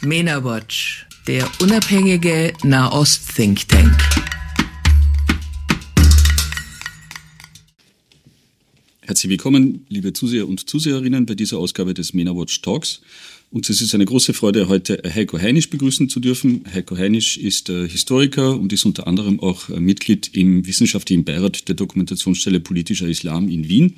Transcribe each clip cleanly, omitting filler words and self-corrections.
MENA Watch, der unabhängige Nahost-Think Tank. Herzlich willkommen, liebe Zuseher und Zuseherinnen, bei dieser Ausgabe des MENA Watch Talks. Und es ist eine große Freude, heute Heiko Heinisch begrüßen zu dürfen. Heiko Heinisch ist Historiker und ist unter anderem auch Mitglied im wissenschaftlichen Beirat der Dokumentationsstelle Politischer Islam in Wien.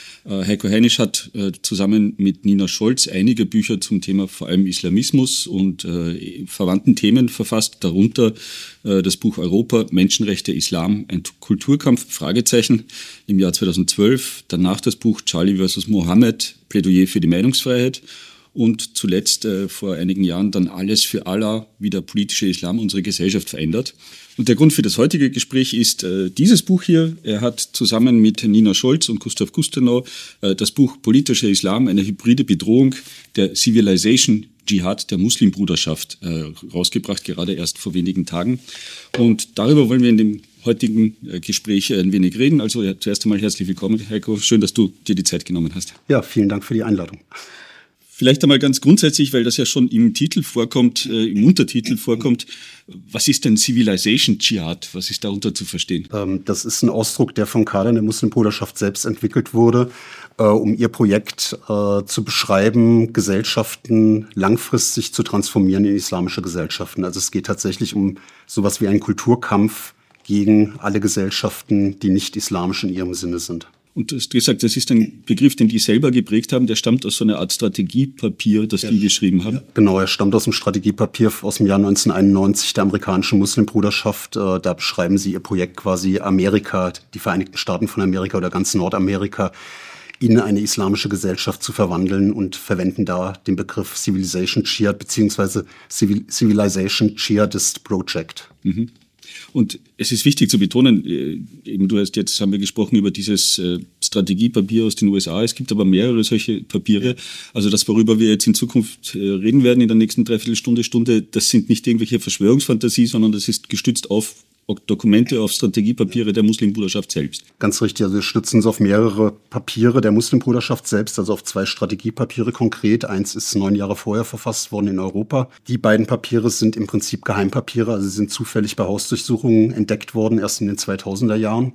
Heiko Heinisch hat zusammen mit Nina Scholz einige Bücher zum Thema vor allem Islamismus und verwandten Themen verfasst, darunter das Buch Europa, Menschenrechte, Islam, ein Kulturkampf, Fragezeichen im Jahr 2012, danach das Buch Charlie vs. Mohammed, Plädoyer für die Meinungsfreiheit und zuletzt vor einigen Jahren dann Alles für Allah, wie der politische Islam unsere Gesellschaft verändert. Und der Grund für das heutige Gespräch ist dieses Buch hier. Er hat zusammen mit Nina Scholz und Gustav Gustenau das Buch Politischer Islam, eine hybride Bedrohung der Civilization Dschihad der Muslimbruderschaft rausgebracht, gerade erst vor wenigen Tagen. Und darüber wollen wir in dem heutigen Gespräch ein wenig reden. Also zuerst einmal herzlich willkommen, Heiko. Schön, dass du dir die Zeit genommen hast. Ja, vielen Dank für die Einladung. Vielleicht einmal ganz grundsätzlich, weil das ja schon im Titel vorkommt, im Untertitel vorkommt. Was ist denn Civilization Dschihad? Was ist darunter zu verstehen? Das ist ein Ausdruck, der von Kadern der Muslimbruderschaft selbst entwickelt wurde, um ihr Projekt zu beschreiben, Gesellschaften langfristig zu transformieren in islamische Gesellschaften. Also es geht tatsächlich um sowas wie einen Kulturkampf gegen alle Gesellschaften, die nicht islamisch in ihrem Sinne sind. Und du hast gesagt, das ist ein Begriff, den die selber geprägt haben. Der stammt aus so einer Art Strategiepapier, das die geschrieben haben. Genau, er stammt aus dem Strategiepapier aus dem Jahr 1991 der amerikanischen Muslimbruderschaft. Da beschreiben sie ihr Projekt quasi Amerika, die Vereinigten Staaten von Amerika oder ganz Nordamerika in eine islamische Gesellschaft zu verwandeln und verwenden da den Begriff Civilization Dschihad bzw. Civilization Dschihadist Project. Mhm. Und es ist wichtig zu betonen, eben haben wir gesprochen über dieses Strategiepapier aus den USA. Es gibt aber mehrere solche Papiere. Also das, worüber wir jetzt in Zukunft reden werden in der nächsten Dreiviertelstunde, das sind nicht irgendwelche Verschwörungsfantasien, sondern das ist gestützt auf Dokumente, auf Strategiepapiere der Muslimbruderschaft selbst. Ganz richtig, also wir stützen uns auf mehrere Papiere der Muslimbruderschaft selbst, also auf 2 Strategiepapiere konkret. Eins ist 9 Jahre vorher verfasst worden in Europa. Die beiden Papiere sind im Prinzip Geheimpapiere, also sie sind zufällig bei Hausdurchsuchungen entdeckt worden, erst in den 2000er Jahren.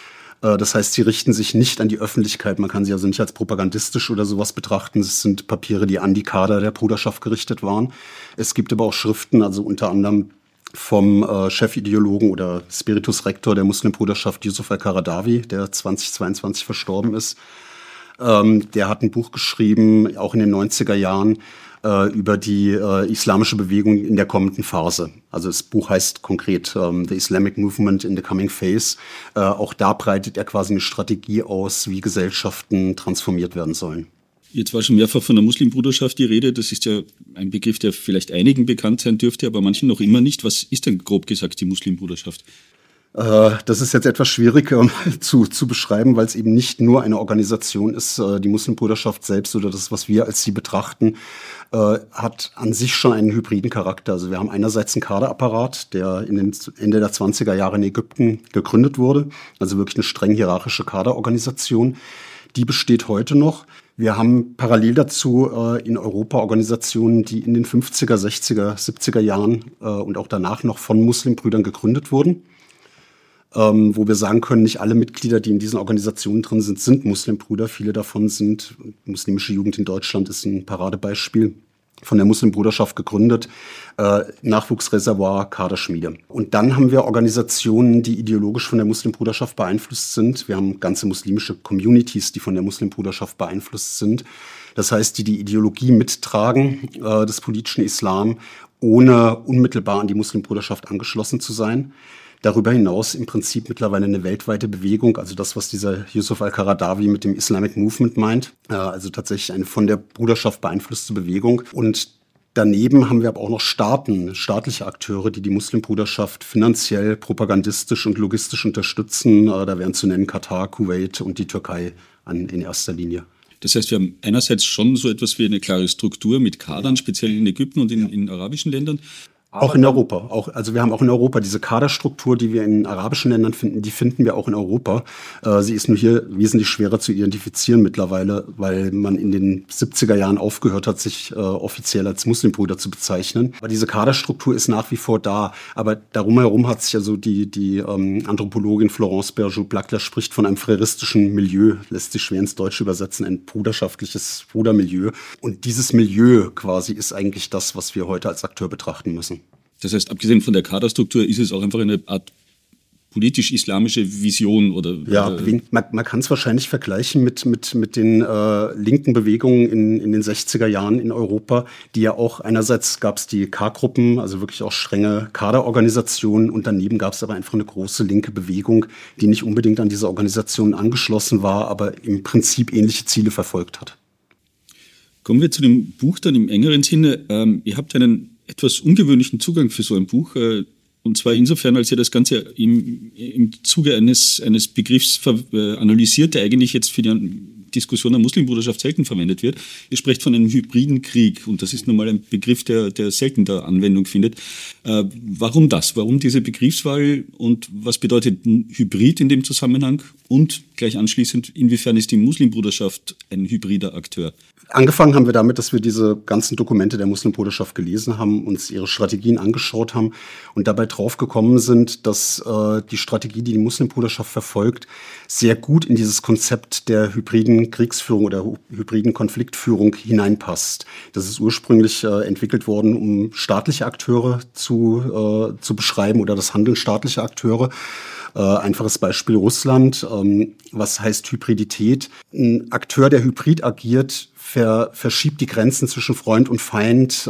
Das heißt, sie richten sich nicht an die Öffentlichkeit. Man kann sie also nicht als propagandistisch oder sowas betrachten. Es sind Papiere, die an die Kader der Bruderschaft gerichtet waren. Es gibt aber auch Schriften, also unter anderem vom Chefideologen oder Spiritus Rector der Muslimbruderschaft Yusuf al-Qaradawi, der 2022 verstorben ist. Der hat ein Buch geschrieben, auch in den 90er Jahren, über die islamische Bewegung in der kommenden Phase. Also das Buch heißt konkret The Islamic Movement in the Coming Phase. Auch da breitet er quasi eine Strategie aus, wie Gesellschaften transformiert werden sollen. Jetzt war schon mehrfach von der Muslimbruderschaft die Rede. Das ist ja ein Begriff, der vielleicht einigen bekannt sein dürfte, aber manchen noch immer nicht. Was ist denn grob gesagt die Muslimbruderschaft? Das ist jetzt etwas schwierig zu beschreiben, weil es eben nicht nur eine Organisation ist. Die Muslimbruderschaft selbst oder das, was wir als sie betrachten, hat an sich schon einen hybriden Charakter. Also wir haben einerseits einen Kaderapparat, der in den Ende der 20er Jahre in Ägypten gegründet wurde. Also wirklich eine streng hierarchische Kaderorganisation. Die besteht heute noch. Wir haben parallel dazu in Europa Organisationen, die in den 50er, 60er, 70er Jahren und auch danach noch von Muslimbrüdern gegründet wurden. Wo wir sagen können, nicht alle Mitglieder, die in diesen Organisationen drin sind, sind Muslimbrüder. Viele davon sind, muslimische Jugend in Deutschland ist ein Paradebeispiel, von der Muslimbruderschaft gegründet, Nachwuchsreservoir, Kaderschmiede. Und dann haben wir Organisationen, die ideologisch von der Muslimbruderschaft beeinflusst sind. Wir haben ganze muslimische Communities, die von der Muslimbruderschaft beeinflusst sind. Das heißt, die Ideologie mittragen des politischen Islam, ohne unmittelbar an die Muslimbruderschaft angeschlossen zu sein. Darüber hinaus im Prinzip mittlerweile eine weltweite Bewegung, also das, was dieser Yusuf al-Qaradawi mit dem Islamic Movement meint, also tatsächlich eine von der Bruderschaft beeinflusste Bewegung. Und daneben haben wir aber auch noch Staaten, staatliche Akteure, die die Muslimbruderschaft finanziell, propagandistisch und logistisch unterstützen. Da wären zu nennen Katar, Kuwait und die Türkei in erster Linie. Das heißt, wir haben einerseits schon so etwas wie eine klare Struktur mit Kadern, speziell in Ägypten und in arabischen Ländern. Auch in Europa. Also wir haben auch in Europa diese Kaderstruktur, die wir in arabischen Ländern finden, die finden wir auch in Europa. Sie ist nur hier wesentlich schwerer zu identifizieren mittlerweile, weil man in den 70er Jahren aufgehört hat, sich offiziell als Muslimbruder zu bezeichnen. Aber diese Kaderstruktur ist nach wie vor da. Aber darum herum hat sich also die Anthropologin Florence Bergeaud-Blackler spricht von einem fréristischen Milieu, lässt sich schwer ins Deutsche übersetzen, ein bruderschaftliches Brudermilieu. Und dieses Milieu quasi ist eigentlich das, was wir heute als Akteur betrachten müssen. Das heißt, abgesehen von der Kaderstruktur ist es auch einfach eine Art politisch-islamische Vision oder? Ja, man kann es wahrscheinlich vergleichen mit den linken Bewegungen in den 60er Jahren in Europa, die ja auch einerseits gab es die K-Gruppen, also wirklich auch strenge Kaderorganisationen und daneben gab es aber einfach eine große linke Bewegung, die nicht unbedingt an diese Organisationen angeschlossen war, aber im Prinzip ähnliche Ziele verfolgt hat. Kommen wir zu dem Buch dann im engeren Sinne. Ihr habt einen etwas ungewöhnlichen Zugang für so ein Buch, und zwar insofern, als ihr das Ganze im Zuge eines Begriffs analysiert, der eigentlich jetzt für die Diskussion der Muslimbruderschaft selten verwendet wird. Ihr sprecht von einem hybriden Krieg und das ist nun mal ein Begriff, der selten der Anwendung findet. Warum das? Warum diese Begriffswahl und was bedeutet Hybrid in dem Zusammenhang? Und gleich anschließend, inwiefern ist die Muslimbruderschaft ein hybrider Akteur? Angefangen haben wir damit, dass wir diese ganzen Dokumente der Muslimbruderschaft gelesen haben, uns ihre Strategien angeschaut haben und dabei drauf gekommen sind, dass die Strategie, die die Muslimbruderschaft verfolgt, sehr gut in dieses Konzept der hybriden Kriegsführung oder hybriden Konfliktführung hineinpasst. Das ist ursprünglich entwickelt worden, um staatliche Akteure zu beschreiben oder das Handeln staatlicher Akteure. Einfaches Beispiel Russland. Was heißt Hybridität? Ein Akteur, der hybrid agiert, verschiebt die Grenzen zwischen Freund und Feind,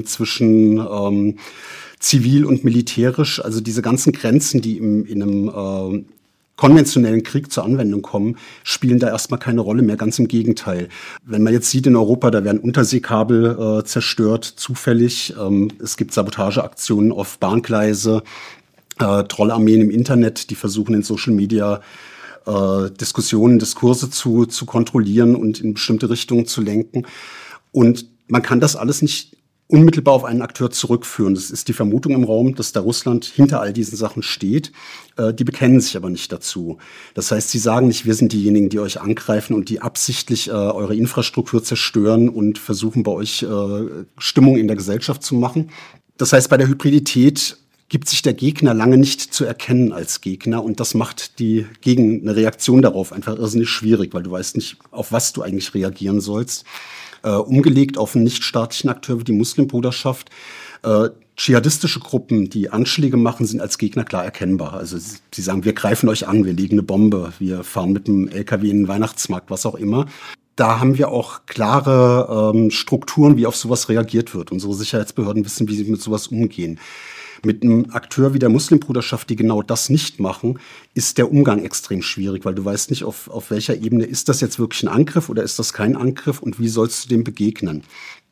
zwischen zivil und militärisch. Also diese ganzen Grenzen, die in einem konventionellen Krieg zur Anwendung kommen, spielen da erstmal keine Rolle mehr, ganz im Gegenteil. Wenn man jetzt sieht in Europa, da werden Unterseekabel zerstört, zufällig. Es gibt Sabotageaktionen auf Bahngleise, Trollarmeen im Internet, die versuchen in Social Media Diskussionen, Diskurse zu kontrollieren und in bestimmte Richtungen zu lenken. Und man kann das alles nicht unmittelbar auf einen Akteur zurückführen. Das ist die Vermutung im Raum, dass da Russland hinter all diesen Sachen steht. Die bekennen sich aber nicht dazu. Das heißt, sie sagen nicht, wir sind diejenigen, die euch angreifen und die absichtlich eure Infrastruktur zerstören und versuchen, bei euch Stimmung in der Gesellschaft zu machen. Das heißt, bei der Hybridität gibt sich der Gegner lange nicht zu erkennen als Gegner und das macht eine Reaktion darauf einfach irrsinnig schwierig, weil du weißt nicht, auf was du eigentlich reagieren sollst. Umgelegt auf einen nichtstaatlichen Akteur wie die Muslimbruderschaft. Dschihadistische Gruppen, die Anschläge machen, sind als Gegner klar erkennbar. Also sie sagen, wir greifen euch an, wir legen eine Bombe, wir fahren mit einem LKW in den Weihnachtsmarkt, was auch immer. Da haben wir auch klare Strukturen, wie auf sowas reagiert wird. Unsere Sicherheitsbehörden wissen, wie sie mit sowas umgehen. Mit einem Akteur wie der Muslimbruderschaft, die genau das nicht machen, ist der Umgang extrem schwierig, weil du weißt nicht, auf welcher Ebene ist das jetzt wirklich ein Angriff oder ist das kein Angriff und wie sollst du dem begegnen?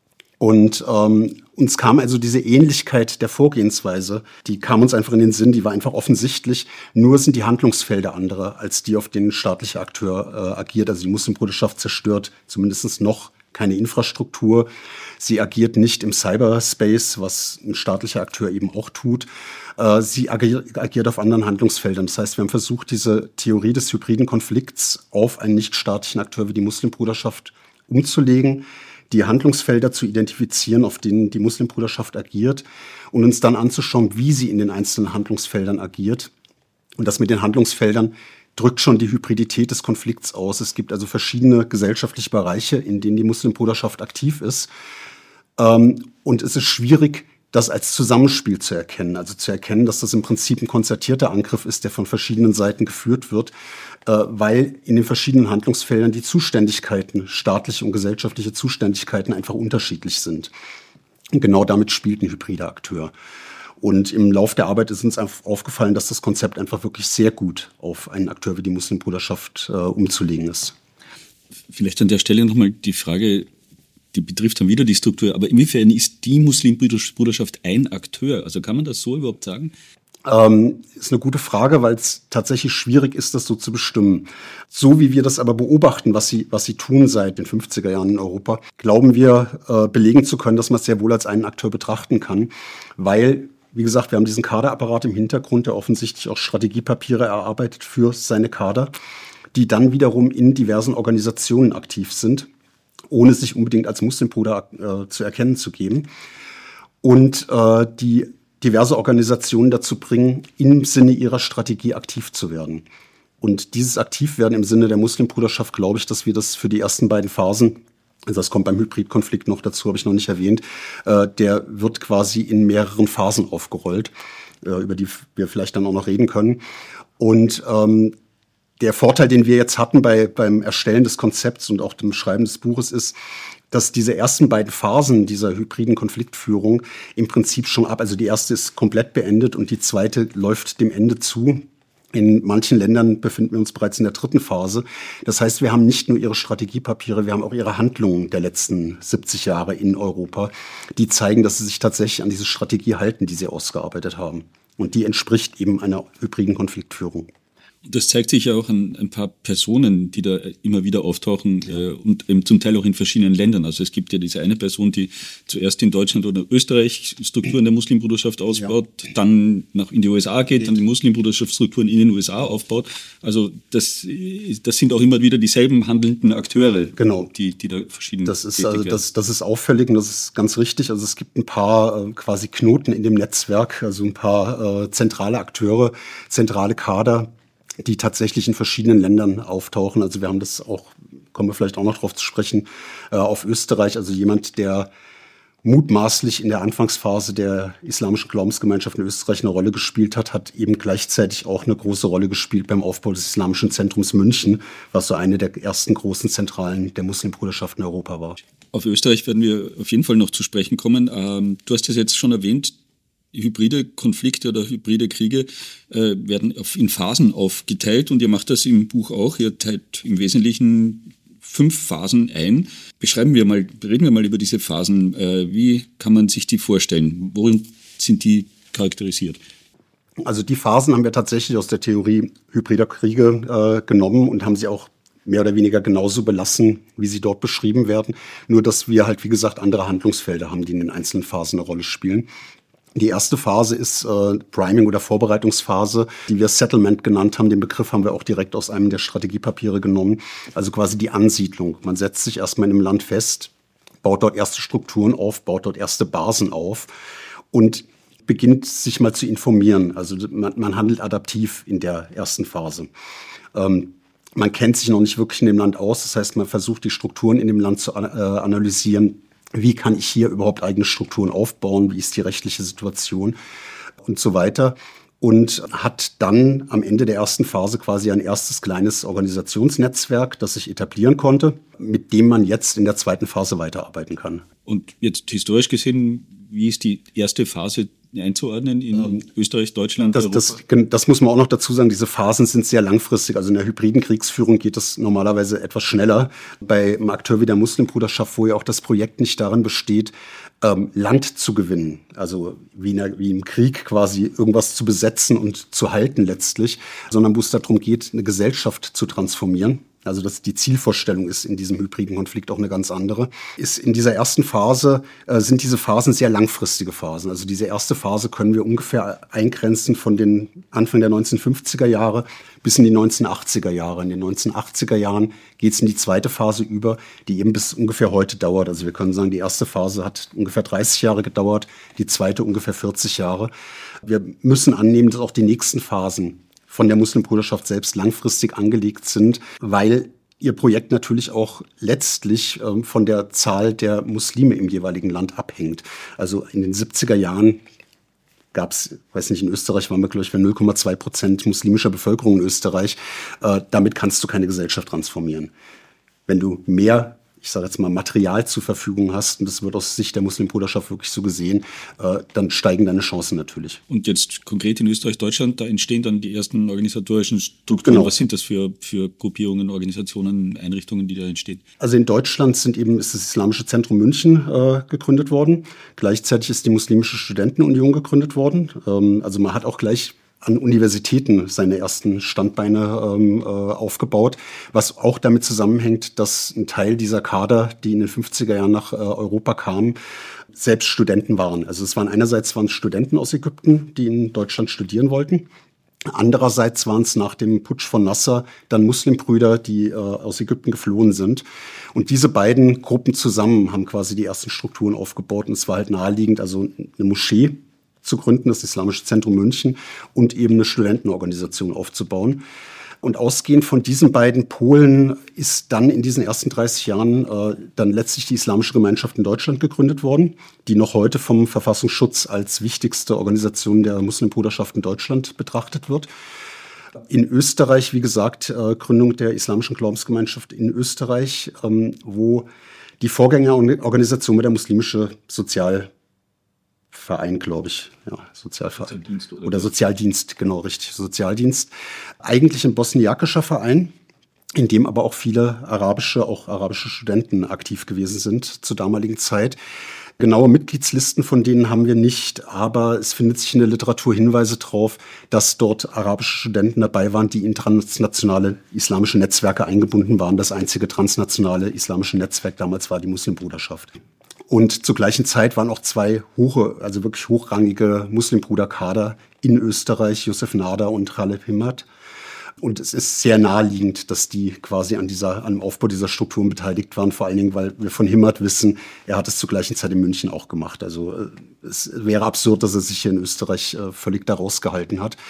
Und uns kam also diese Ähnlichkeit der Vorgehensweise, die kam uns einfach in den Sinn, die war einfach offensichtlich, nur sind die Handlungsfelder andere, als die, auf denen staatlicher Akteur agiert. Also die Muslimbruderschaft zerstört zumindest noch keine Infrastruktur. Sie agiert nicht im Cyberspace, was ein staatlicher Akteur eben auch tut. Sie agiert auf anderen Handlungsfeldern. Das heißt, wir haben versucht, diese Theorie des hybriden Konflikts auf einen nichtstaatlichen Akteur wie die Muslimbruderschaft umzulegen, die Handlungsfelder zu identifizieren, auf denen die Muslimbruderschaft agiert und uns dann anzuschauen, wie sie in den einzelnen Handlungsfeldern agiert. Und das mit den Handlungsfeldern drückt schon die Hybridität des Konflikts aus. Es gibt also verschiedene gesellschaftliche Bereiche, in denen die Muslimbruderschaft aktiv ist. Und es ist schwierig, das als Zusammenspiel zu erkennen. Also zu erkennen, dass das im Prinzip ein konzertierter Angriff ist, der von verschiedenen Seiten geführt wird, weil in den verschiedenen Handlungsfeldern die Zuständigkeiten, staatliche und gesellschaftliche Zuständigkeiten einfach unterschiedlich sind. Und genau damit spielt ein hybrider Akteur. Und im Lauf der Arbeit ist uns aufgefallen, dass das Konzept einfach wirklich sehr gut auf einen Akteur wie die Muslimbruderschaft umzulegen ist. Vielleicht an der Stelle nochmal die Frage, die betrifft dann wieder die Struktur, aber inwiefern ist die Muslimbruderschaft ein Akteur? Also kann man das so überhaupt sagen? Ist eine gute Frage, weil es tatsächlich schwierig ist, das so zu bestimmen. So wie wir das aber beobachten, was sie tun seit den 50er Jahren in Europa, glauben wir, belegen zu können, dass man es sehr wohl als einen Akteur betrachten kann, weil, wie gesagt, wir haben diesen Kaderapparat im Hintergrund, der offensichtlich auch Strategiepapiere erarbeitet für seine Kader, die dann wiederum in diversen Organisationen aktiv sind, ohne sich unbedingt als Muslimbruder zu erkennen zu geben. Und die diverse Organisationen dazu bringen, im Sinne ihrer Strategie aktiv zu werden. Und dieses Aktivwerden im Sinne der Muslimbruderschaft, glaube ich, dass wir das für die ersten beiden Phasen, also das kommt beim Hybridkonflikt noch dazu, habe ich noch nicht erwähnt, der wird quasi in mehreren Phasen aufgerollt, über die wir vielleicht dann auch noch reden können. Und der Vorteil, den wir jetzt hatten beim Erstellen des Konzepts und auch dem Schreiben des Buches ist, dass diese ersten beiden Phasen dieser hybriden Konfliktführung im Prinzip schon also die erste ist komplett beendet und die zweite läuft dem Ende zu. In manchen Ländern befinden wir uns bereits in der dritten Phase. Das heißt, wir haben nicht nur ihre Strategiepapiere, wir haben auch ihre Handlungen der letzten 70 Jahre in Europa, die zeigen, dass sie sich tatsächlich an diese Strategie halten, die sie ausgearbeitet haben. Und die entspricht eben einer hybriden Konfliktführung. Das zeigt sich ja auch an ein paar Personen, die da immer wieder auftauchen und eben zum Teil auch in verschiedenen Ländern. Also es gibt ja diese eine Person, die zuerst in Deutschland oder Österreich Strukturen der Muslimbruderschaft ausbaut, dann in die USA geht, dann die Muslimbruderschaftsstrukturen in den USA aufbaut. Also das sind auch immer wieder dieselben handelnden Akteure, genau, die da verschieden das ist auffällig und das ist ganz richtig. Also es gibt ein paar quasi Knoten in dem Netzwerk, also ein paar zentrale Akteure, zentrale Kader, die tatsächlich in verschiedenen Ländern auftauchen. Also wir haben das auch, kommen wir vielleicht auch noch drauf zu sprechen, auf Österreich. Also jemand, der mutmaßlich in der Anfangsphase der islamischen Glaubensgemeinschaft in Österreich eine Rolle gespielt hat, hat eben gleichzeitig auch eine große Rolle gespielt beim Aufbau des Islamischen Zentrums München, was so eine der ersten großen Zentralen der Muslimbruderschaft in Europa war. Auf Österreich werden wir auf jeden Fall noch zu sprechen kommen. Du hast es jetzt schon erwähnt, hybride Konflikte oder hybride Kriege werden in Phasen aufgeteilt und ihr macht das im Buch auch. Ihr teilt im Wesentlichen 5 Phasen ein. Reden wir mal über diese Phasen. Wie kann man sich die vorstellen? Worin sind die charakterisiert? Also die Phasen haben wir tatsächlich aus der Theorie hybrider Kriege genommen und haben sie auch mehr oder weniger genauso belassen, wie sie dort beschrieben werden. Nur, dass wir halt, wie gesagt, andere Handlungsfelder haben, die in den einzelnen Phasen eine Rolle spielen. Die erste Phase ist Priming oder Vorbereitungsphase, die wir Settlement genannt haben. Den Begriff haben wir auch direkt aus einem der Strategiepapiere genommen. Also quasi die Ansiedlung. Man setzt sich erstmal in einem Land fest, baut dort erste Strukturen auf, baut dort erste Basen auf und beginnt sich mal zu informieren. Also man handelt adaptiv in der ersten Phase. Man kennt sich noch nicht wirklich in dem Land aus. Das heißt, man versucht, die Strukturen in dem Land zu analysieren. Wie kann ich hier überhaupt eigene Strukturen aufbauen? Wie ist die rechtliche Situation? Und so weiter. Und hat dann am Ende der ersten Phase quasi ein erstes kleines Organisationsnetzwerk, das sich etablieren konnte, mit dem man jetzt in der zweiten Phase weiterarbeiten kann. Und jetzt historisch gesehen, wie ist die erste Phase einzuordnen in Österreich, Deutschland, das muss man auch noch dazu sagen, diese Phasen sind sehr langfristig. Also in der hybriden Kriegsführung geht das normalerweise etwas schneller. Bei einem Akteur wie der Muslimbruderschaft, wo ja auch das Projekt nicht darin besteht, Land zu gewinnen, also wie im Krieg quasi irgendwas zu besetzen und zu halten letztlich, sondern wo es darum geht, eine Gesellschaft zu transformieren. Also die Zielvorstellung ist in diesem hybriden Konflikt auch eine ganz andere. Ist in dieser ersten Phase, sind diese Phasen sehr langfristige Phasen. Also diese erste Phase können wir ungefähr eingrenzen von den Anfang der 1950er Jahre bis in die 1980er Jahre. In den 1980er Jahren geht es in die zweite Phase über, die eben bis ungefähr heute dauert. Also wir können sagen, die erste Phase hat ungefähr 30 Jahre gedauert, die zweite ungefähr 40 Jahre. Wir müssen annehmen, dass auch die nächsten Phasen von der Muslimbruderschaft selbst langfristig angelegt sind, weil ihr Projekt natürlich auch letztlich von der Zahl der Muslime im jeweiligen Land abhängt. Also in den 70er Jahren gab es, weiß nicht, in Österreich waren wir, glaube ich, bei 0,2% muslimischer Bevölkerung in Österreich. Damit kannst du keine Gesellschaft transformieren. Wenn du mehr ich sage jetzt mal, Material zur Verfügung hast, und das wird aus Sicht der Muslimbruderschaft wirklich so gesehen, dann steigen deine Chancen natürlich. Und jetzt konkret in Österreich, Deutschland, da entstehen dann die ersten organisatorischen Strukturen. Genau. Was sind das für Gruppierungen, Organisationen, Einrichtungen, die da entstehen? Also in Deutschland ist das Islamische Zentrum München gegründet worden. Gleichzeitig ist die Muslimische Studentenunion gegründet worden. Also man hat auch gleich an Universitäten seine ersten Standbeine aufgebaut, was auch damit zusammenhängt, dass ein Teil dieser Kader, die in den 50er Jahren nach Europa kamen, selbst Studenten waren. Also einerseits waren es Studenten aus Ägypten, die in Deutschland studieren wollten. Andererseits waren es nach dem Putsch von Nasser dann Muslimbrüder, die aus Ägypten geflohen sind. Und diese beiden Gruppen zusammen haben quasi die ersten Strukturen aufgebaut. Und es war halt naheliegend, also eine Moschee zu gründen, das Islamische Zentrum München, und eben eine Studentenorganisation aufzubauen. Und ausgehend von diesen beiden Polen ist dann in diesen ersten 30 Jahren dann letztlich die Islamische Gemeinschaft in Deutschland gegründet worden, die noch heute vom Verfassungsschutz als wichtigste Organisation der Muslimbruderschaft in Deutschland betrachtet wird. In Österreich, wie gesagt, Gründung der Islamischen Glaubensgemeinschaft in Österreich, wo die Vorgängerorganisation mit der Muslimische Sozialverein, glaube ich. Ja, Sozialverein. Sozialdienst, oder Sozialdienst, genau, richtig. Sozialdienst. Eigentlich ein bosniakischer Verein, in dem aber auch viele arabische Studenten aktiv gewesen sind zur damaligen Zeit. Genaue Mitgliedslisten von denen haben wir nicht, aber es findet sich in der Literatur Hinweise darauf, dass dort arabische Studenten dabei waren, die in transnationale islamische Netzwerke eingebunden waren. Das einzige transnationale islamische Netzwerk damals war die Muslimbruderschaft. Und zur gleichen Zeit waren auch zwei wirklich hochrangige Muslimbruderkader in Österreich, Yusuf Nada und Khaled Himmat. Und es ist sehr naheliegend, dass die quasi an dem Aufbau dieser Strukturen beteiligt waren. Vor allen Dingen, weil wir von Himmat wissen, er hat es zur gleichen Zeit in München auch gemacht. Also es wäre absurd, dass er sich hier in Österreich völlig da rausgehalten hat.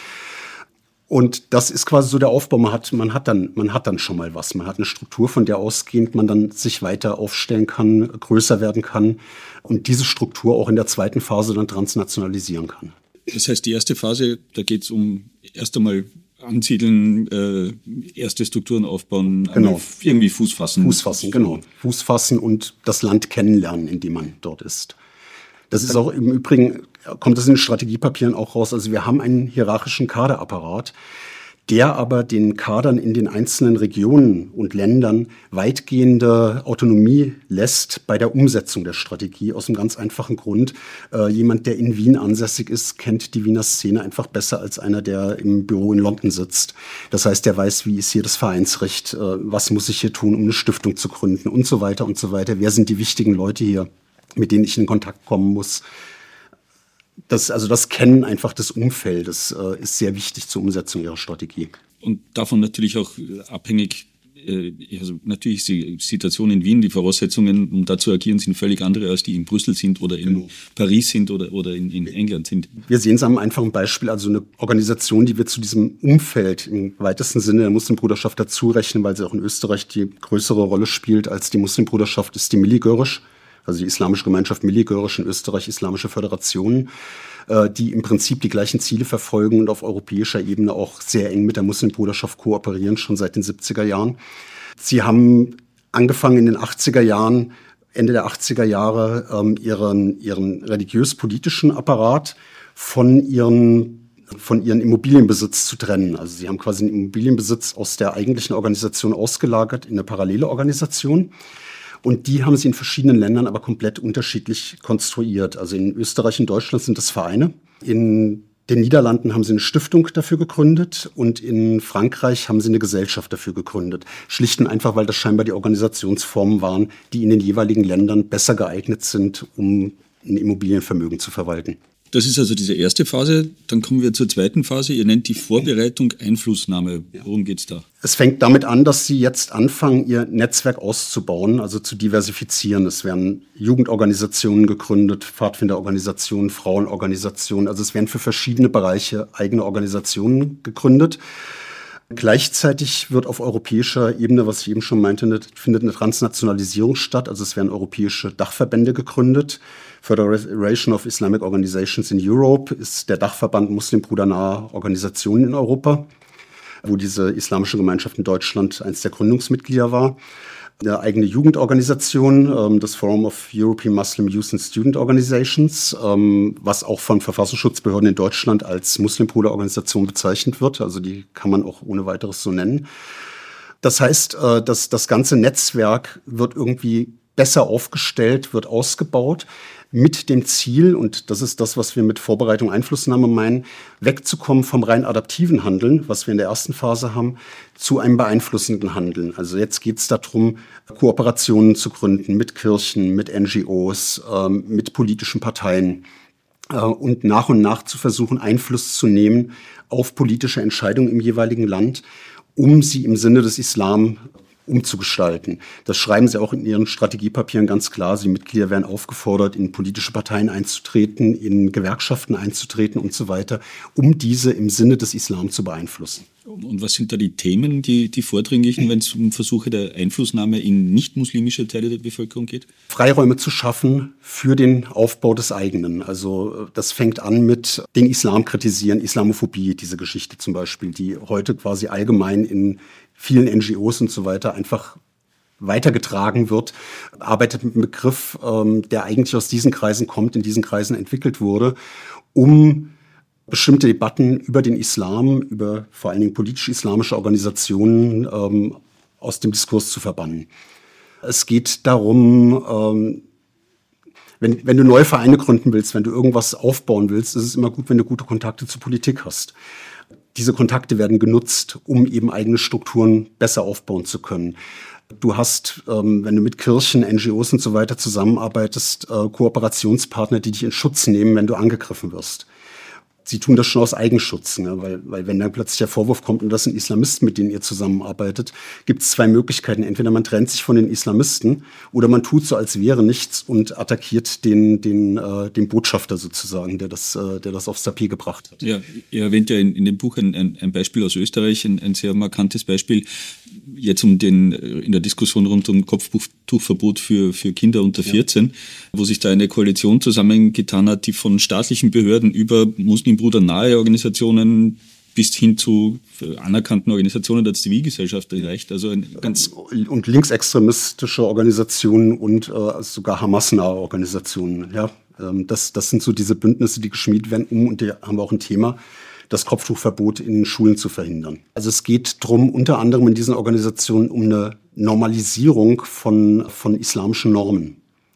Und das ist quasi so der Aufbau. Man hat dann schon mal was. Man hat eine Struktur, von der ausgehend man dann sich weiter aufstellen kann, größer werden kann und diese Struktur auch in der zweiten Phase dann transnationalisieren kann. Das heißt, die erste Phase, da geht es um erst einmal ansiedeln, erste Strukturen aufbauen, genau. Irgendwie Fuß fassen. Genau. Fuß fassen und das Land kennenlernen, in dem man dort ist. Das ist auch im Übrigen, kommt das in den Strategiepapieren auch raus. Also wir haben einen hierarchischen Kaderapparat, der aber den Kadern in den einzelnen Regionen und Ländern weitgehende Autonomie lässt bei der Umsetzung der Strategie. Aus einem ganz einfachen Grund. Jemand, der in Wien ansässig ist, kennt die Wiener Szene einfach besser als einer, der im Büro in London sitzt. Das heißt, der weiß, wie ist hier das Vereinsrecht, was muss ich hier tun, um eine Stiftung zu gründen und so weiter und so weiter. Wer sind die wichtigen Leute hier, mit denen ich in Kontakt kommen muss? Das Kennen einfach des Umfeldes ist sehr wichtig zur Umsetzung ihrer Strategie. Und davon natürlich auch abhängig, also natürlich ist die Situation in Wien, die Voraussetzungen, um da zu agieren, sind völlig andere, als die in Brüssel sind oder in Paris sind oder in England sind. Wir sehen es am einfachen Beispiel, also eine Organisation, die wir zu diesem Umfeld im weitesten Sinne der Muslimbruderschaft dazu rechnen, weil sie auch in Österreich die größere Rolle spielt als die Muslimbruderschaft, ist die Milli-Görüş. Also die Islamische Gemeinschaft Milli-Görüş in Österreich, Islamische Föderation, die im Prinzip die gleichen Ziele verfolgen und auf europäischer Ebene auch sehr eng mit der Muslimbruderschaft kooperieren, schon seit den 70er Jahren. Sie haben angefangen in den 80er Jahren, Ende der 80er Jahre, ihren religiös-politischen Apparat von ihren Immobilienbesitz zu trennen. Also sie haben quasi den Immobilienbesitz aus der eigentlichen Organisation ausgelagert in eine parallele Organisation. Und die haben sie in verschiedenen Ländern aber komplett unterschiedlich konstruiert. Also in Österreich und Deutschland sind das Vereine. In den Niederlanden haben sie eine Stiftung dafür gegründet und in Frankreich haben sie eine Gesellschaft dafür gegründet. Schlicht und einfach, weil das scheinbar die Organisationsformen waren, die in den jeweiligen Ländern besser geeignet sind, um ein Immobilienvermögen zu verwalten. Das ist also diese erste Phase. Dann kommen wir zur zweiten Phase. Ihr nennt die Vorbereitung Einflussnahme. Worum geht's da? Es fängt damit an, dass sie jetzt anfangen, ihr Netzwerk auszubauen, also zu diversifizieren. Es werden Jugendorganisationen gegründet, Pfadfinderorganisationen, Frauenorganisationen. Also es werden für verschiedene Bereiche eigene Organisationen gegründet. Gleichzeitig wird auf europäischer Ebene, was ich eben schon meinte, findet eine Transnationalisierung statt. Also es werden europäische Dachverbände gegründet. Federation of Islamic Organizations in Europe ist der Dachverband muslimbrudernaher Organisationen in Europa, wo diese Islamische Gemeinschaft in Deutschland eines der Gründungsmitglieder war. eine eigene Jugendorganisation, das Forum of European Muslim Youth and Student Organizations, was auch von Verfassungsschutzbehörden in Deutschland als Muslimbruderorganisation bezeichnet wird. Also die kann man auch ohne weiteres so nennen. Das heißt, dass das ganze Netzwerk wird irgendwie besser aufgestellt, wird ausgebaut, mit dem Ziel, und das ist das, was wir mit Vorbereitung, Einflussnahme meinen, wegzukommen vom rein adaptiven Handeln, was wir in der ersten Phase haben, zu einem beeinflussenden Handeln. Also jetzt geht es darum, Kooperationen zu gründen mit Kirchen, mit NGOs, mit politischen Parteien und nach zu versuchen, Einfluss zu nehmen auf politische Entscheidungen im jeweiligen Land, um sie im Sinne des Islam umzugestalten. Das schreiben sie auch in ihren Strategiepapieren ganz klar. Die Mitglieder werden aufgefordert, in politische Parteien einzutreten, in Gewerkschaften einzutreten und so weiter, um diese im Sinne des Islam zu beeinflussen. Und was sind da die Themen, die vordringlichen, wenn es um Versuche der Einflussnahme in nicht-muslimische Teile der Bevölkerung geht? Freiräume zu schaffen für den Aufbau des eigenen. Also das fängt an mit den Islam kritisieren, Islamophobie, diese Geschichte zum Beispiel, die heute quasi allgemein in vielen NGOs und so weiter einfach weitergetragen wird, arbeitet mit einem Begriff, der eigentlich aus diesen Kreisen kommt, in diesen Kreisen entwickelt wurde, um bestimmte Debatten über den Islam, über vor allen Dingen politisch-islamische Organisationen aus dem Diskurs zu verbannen. Es geht darum, wenn du neue Vereine gründen willst, wenn du irgendwas aufbauen willst, ist es immer gut, wenn du gute Kontakte zur Politik hast. Diese Kontakte werden genutzt, um eben eigene Strukturen besser aufbauen zu können. Du hast, wenn du mit Kirchen, NGOs und so weiter zusammenarbeitest, Kooperationspartner, die dich in Schutz nehmen, wenn du angegriffen wirst. Sie tun das schon aus Eigenschutz, ne? Weil wenn dann plötzlich der Vorwurf kommt, und das sind Islamisten, mit denen ihr zusammenarbeitet, gibt es zwei Möglichkeiten. Entweder man trennt sich von den Islamisten oder man tut so, als wäre nichts und attackiert den Botschafter sozusagen, der das aufs Tapet gebracht hat. Ja, ihr erwähnt ja in dem Buch ein Beispiel aus Österreich, ein sehr markantes Beispiel, jetzt in der Diskussion rund um Kopftuchverbot für Kinder unter 14, wo sich da eine Koalition zusammengetan hat, die von staatlichen Behörden über Muslimbrudernahe Organisationen bis hin zu anerkannten Organisationen der Zivilgesellschaft reicht. Also ein ganz und linksextremistische Organisationen und sogar Hamas-nahe Organisationen. Ja, das sind so diese Bündnisse, die geschmiedet werden, und da haben wir auch ein Thema, das Kopftuchverbot in Schulen zu verhindern. Also es geht darum, unter anderem in diesen Organisationen um eine Normalisierung von islamischen Normen.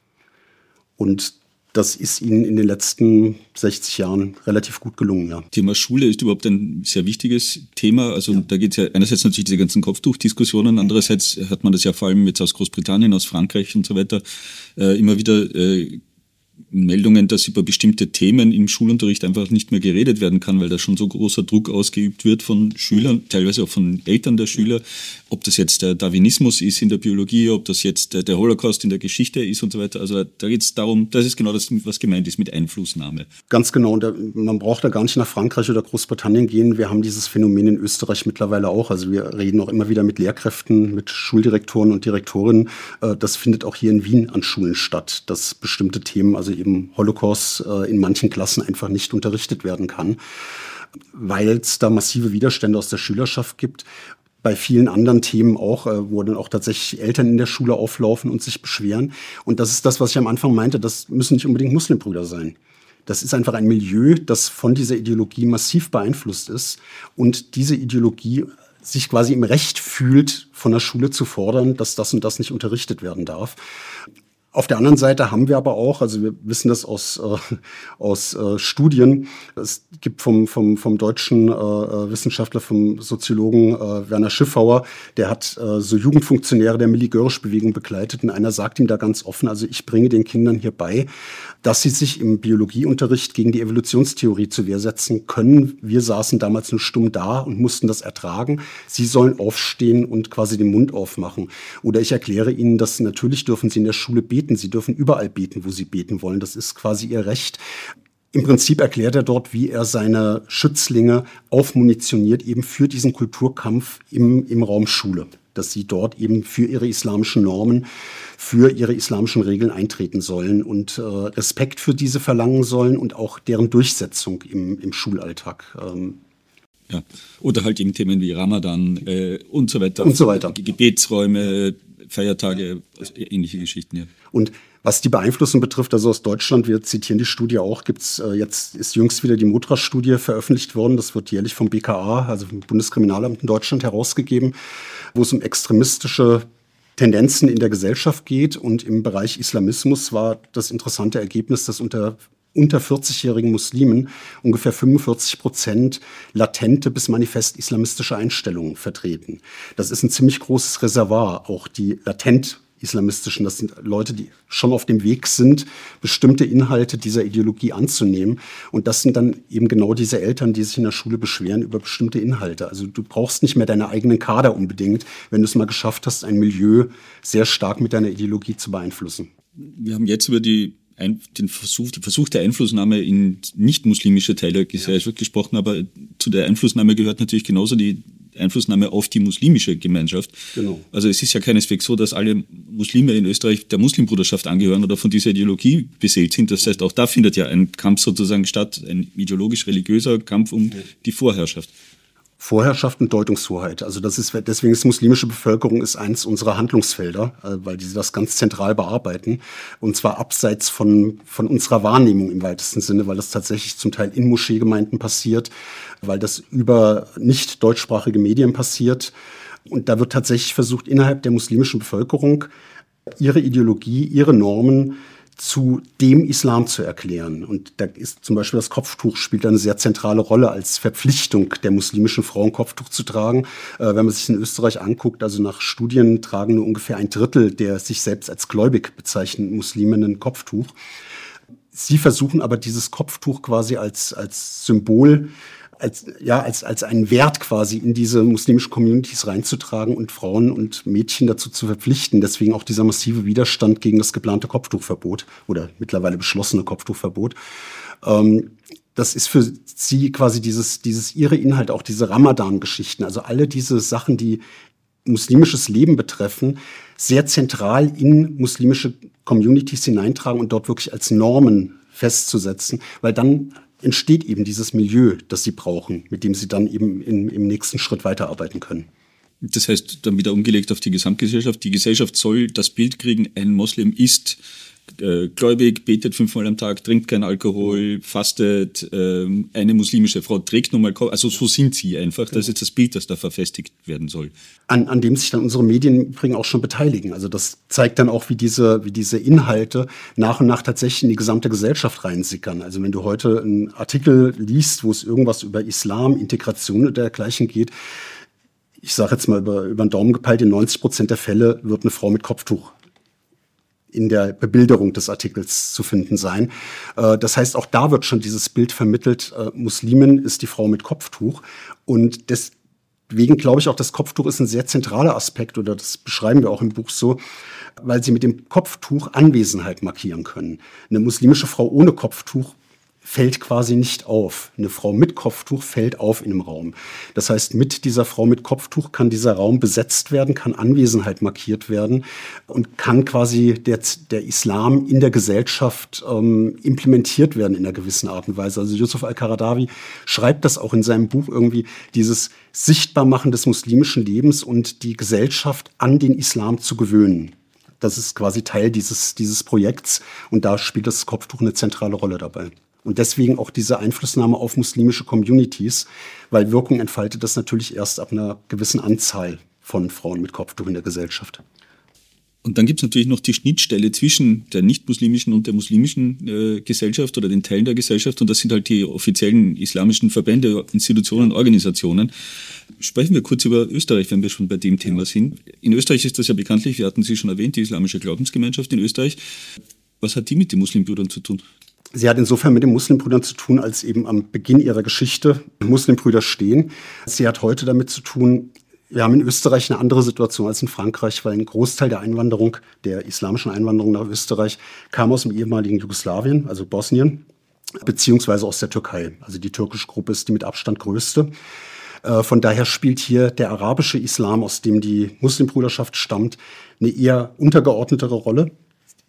Und das ist ihnen in den letzten 60 Jahren relativ gut gelungen. Ja. Thema Schule ist überhaupt ein sehr wichtiges Thema. Also da geht es ja einerseits natürlich diese ganzen Kopftuchdiskussionen, andererseits hat man das ja vor allem jetzt aus Großbritannien, aus Frankreich und so weiter immer wieder Meldungen, dass über bestimmte Themen im Schulunterricht einfach nicht mehr geredet werden kann, weil da schon so großer Druck ausgeübt wird von Schülern, teilweise auch von Eltern der Schüler, ob das jetzt der Darwinismus ist in der Biologie, ob das jetzt der Holocaust in der Geschichte ist und so weiter. Also da geht es darum, das ist genau das, was gemeint ist mit Einflussnahme. Ganz genau. Und man braucht da gar nicht nach Frankreich oder Großbritannien gehen. Wir haben dieses Phänomen in Österreich mittlerweile auch. Also wir reden auch immer wieder mit Lehrkräften, mit Schuldirektoren und Direktorinnen. Das findet auch hier in Wien an Schulen statt, dass bestimmte Themen, also eben Holocaust, in manchen Klassen einfach nicht unterrichtet werden kann, weil es da massive Widerstände aus der Schülerschaft gibt. Bei vielen anderen Themen auch, wo dann auch tatsächlich Eltern in der Schule auflaufen und sich beschweren. Und das ist das, was ich am Anfang meinte, das müssen nicht unbedingt Muslimbrüder sein. Das ist einfach ein Milieu, das von dieser Ideologie massiv beeinflusst ist und diese Ideologie sich quasi im Recht fühlt, von der Schule zu fordern, dass das und das nicht unterrichtet werden darf. Auf der anderen Seite haben wir aber auch, also wir wissen das aus Studien, es gibt vom deutschen Wissenschaftler, vom Soziologen Werner Schiffauer, der hat so Jugendfunktionäre der Milli-Görisch-Bewegung begleitet, und einer sagt ihm da ganz offen, also ich bringe den Kindern hier bei, dass sie sich im Biologieunterricht gegen die Evolutionstheorie zur Wehr setzen können. Wir saßen damals nur stumm da und mussten das ertragen. Sie sollen aufstehen und quasi den Mund aufmachen. Oder ich erkläre ihnen, dass natürlich dürfen sie in der Schule beten. Sie dürfen überall beten, wo sie beten wollen. Das ist quasi ihr Recht. Im Prinzip erklärt er dort, wie er seine Schützlinge aufmunitioniert, eben für diesen Kulturkampf im Raum Schule. Dass sie dort eben für ihre islamischen Normen, für ihre islamischen Regeln eintreten sollen und Respekt für diese verlangen sollen und auch deren Durchsetzung im Schulalltag. Ja. Oder halt eben Themen wie Ramadan und so weiter. Und so weiter. Gebetsräume, Feiertage, ähnliche Geschichten, ja. Und was die Beeinflussung betrifft, also aus Deutschland, wir zitieren die Studie auch, jetzt ist jüngst wieder die Modra-Studie veröffentlicht worden. Das wird jährlich vom BKA, also vom Bundeskriminalamt in Deutschland, herausgegeben, wo es um extremistische Tendenzen in der Gesellschaft geht. Und im Bereich Islamismus war das interessante Ergebnis, dass unter 40-jährigen Muslimen ungefähr 45% latente bis manifest islamistische Einstellungen vertreten. Das ist ein ziemlich großes Reservoir, auch die latent islamistischen. Das sind Leute, die schon auf dem Weg sind, bestimmte Inhalte dieser Ideologie anzunehmen. Und das sind dann eben genau diese Eltern, die sich in der Schule beschweren über bestimmte Inhalte. Also du brauchst nicht mehr deine eigenen Kader unbedingt, wenn du es mal geschafft hast, ein Milieu sehr stark mit deiner Ideologie zu beeinflussen. Wir haben jetzt über den Versuch der Einflussnahme in nicht-muslimische Teile der Gesellschaft gesprochen, aber zu der Einflussnahme gehört natürlich genauso die Einflussnahme auf die muslimische Gemeinschaft. Genau. Also es ist ja keineswegs so, dass alle Muslime in Österreich der Muslimbruderschaft angehören oder von dieser Ideologie beseelt sind. Das heißt, auch da findet ja ein Kampf sozusagen statt, ein ideologisch-religiöser Kampf um die Vorherrschaft. Vorherrschaft und Deutungshoheit. Also deswegen ist muslimische Bevölkerung ist eins unserer Handlungsfelder, weil die das ganz zentral bearbeiten. Und zwar abseits von unserer Wahrnehmung im weitesten Sinne, weil das tatsächlich zum Teil in Moscheegemeinden passiert, weil das über nicht deutschsprachige Medien passiert. Und da wird tatsächlich versucht, innerhalb der muslimischen Bevölkerung ihre Ideologie, ihre Normen zu dem Islam zu erklären. Und da ist zum Beispiel das Kopftuch spielt eine sehr zentrale Rolle als Verpflichtung der muslimischen Frauen, Kopftuch zu tragen. Wenn man sich in Österreich anguckt, also nach Studien tragen nur ungefähr 1/3 der sich selbst als gläubig bezeichnenden Musliminnen ein Kopftuch. Sie versuchen aber dieses Kopftuch quasi als Symbol, als einen Wert quasi in diese muslimischen Communities reinzutragen und Frauen und Mädchen dazu zu verpflichten. Deswegen auch dieser massive Widerstand gegen das geplante Kopftuchverbot oder mittlerweile beschlossene Kopftuchverbot. Das ist für sie quasi ihre Inhalt, auch diese Ramadan-Geschichten, also alle diese Sachen, die muslimisches Leben betreffen, sehr zentral in muslimische Communities hineintragen und dort wirklich als Normen festzusetzen, weil dann entsteht eben dieses Milieu, das sie brauchen, mit dem sie dann eben im nächsten Schritt weiterarbeiten können. Das heißt, dann wieder umgelegt auf die Gesamtgesellschaft. Die Gesellschaft soll das Bild kriegen, ein Moslem ist gläubig, betet 5-mal am Tag, trinkt keinen Alkohol, fastet, eine muslimische Frau trägt nochmal, also so sind sie einfach. Das ist das Bild, das da verfestigt werden soll. An dem sich dann unsere Medien im Übrigen auch schon beteiligen. Also das zeigt dann auch, wie diese Inhalte nach und nach tatsächlich in die gesamte Gesellschaft reinsickern. Also wenn du heute einen Artikel liest, wo es irgendwas über Islam, Integration oder dergleichen geht, ich sage jetzt mal über den Daumen gepeilt, in 90% der Fälle wird eine Frau mit Kopftuch in der Bebilderung des Artikels zu finden sein. Das heißt, auch da wird schon dieses Bild vermittelt, Muslimin ist die Frau mit Kopftuch. Und deswegen glaube ich auch, das Kopftuch ist ein sehr zentraler Aspekt, oder das beschreiben wir auch im Buch so, weil sie mit dem Kopftuch Anwesenheit markieren können. Eine muslimische Frau ohne Kopftuch fällt quasi nicht auf. Eine Frau mit Kopftuch fällt auf in einem Raum. Das heißt, mit dieser Frau mit Kopftuch kann dieser Raum besetzt werden, kann Anwesenheit markiert werden und kann quasi der Islam in der Gesellschaft implementiert werden in einer gewissen Art und Weise. Also Yusuf al-Qaradawi schreibt das auch in seinem Buch irgendwie, dieses Sichtbarmachen des muslimischen Lebens und die Gesellschaft an den Islam zu gewöhnen. Das ist quasi Teil dieses Projekts und da spielt das Kopftuch eine zentrale Rolle dabei. Und deswegen auch diese Einflussnahme auf muslimische Communities, weil Wirkung entfaltet das natürlich erst ab einer gewissen Anzahl von Frauen mit Kopftuch in der Gesellschaft. Und dann gibt es natürlich noch die Schnittstelle zwischen der nicht-muslimischen und der muslimischen Gesellschaft oder den Teilen der Gesellschaft. Und das sind halt die offiziellen islamischen Verbände, Institutionen, Organisationen. Sprechen wir kurz über Österreich, wenn wir schon bei dem Thema sind. In Österreich ist das ja bekanntlich, wir hatten Sie schon erwähnt, die Islamische Glaubensgemeinschaft in Österreich. Was hat die mit den Muslimbrüdern zu tun? Sie hat insofern mit den Muslimbrüdern zu tun, als eben am Beginn ihrer Geschichte Muslimbrüder stehen. Sie hat heute damit zu tun, wir haben in Österreich eine andere Situation als in Frankreich, weil ein Großteil der Einwanderung, der islamischen Einwanderung nach Österreich, kam aus dem ehemaligen Jugoslawien, also Bosnien, beziehungsweise aus der Türkei. Also die türkische Gruppe ist die mit Abstand größte. Von daher spielt hier der arabische Islam, aus dem die Muslimbruderschaft stammt, eine eher untergeordnetere Rolle.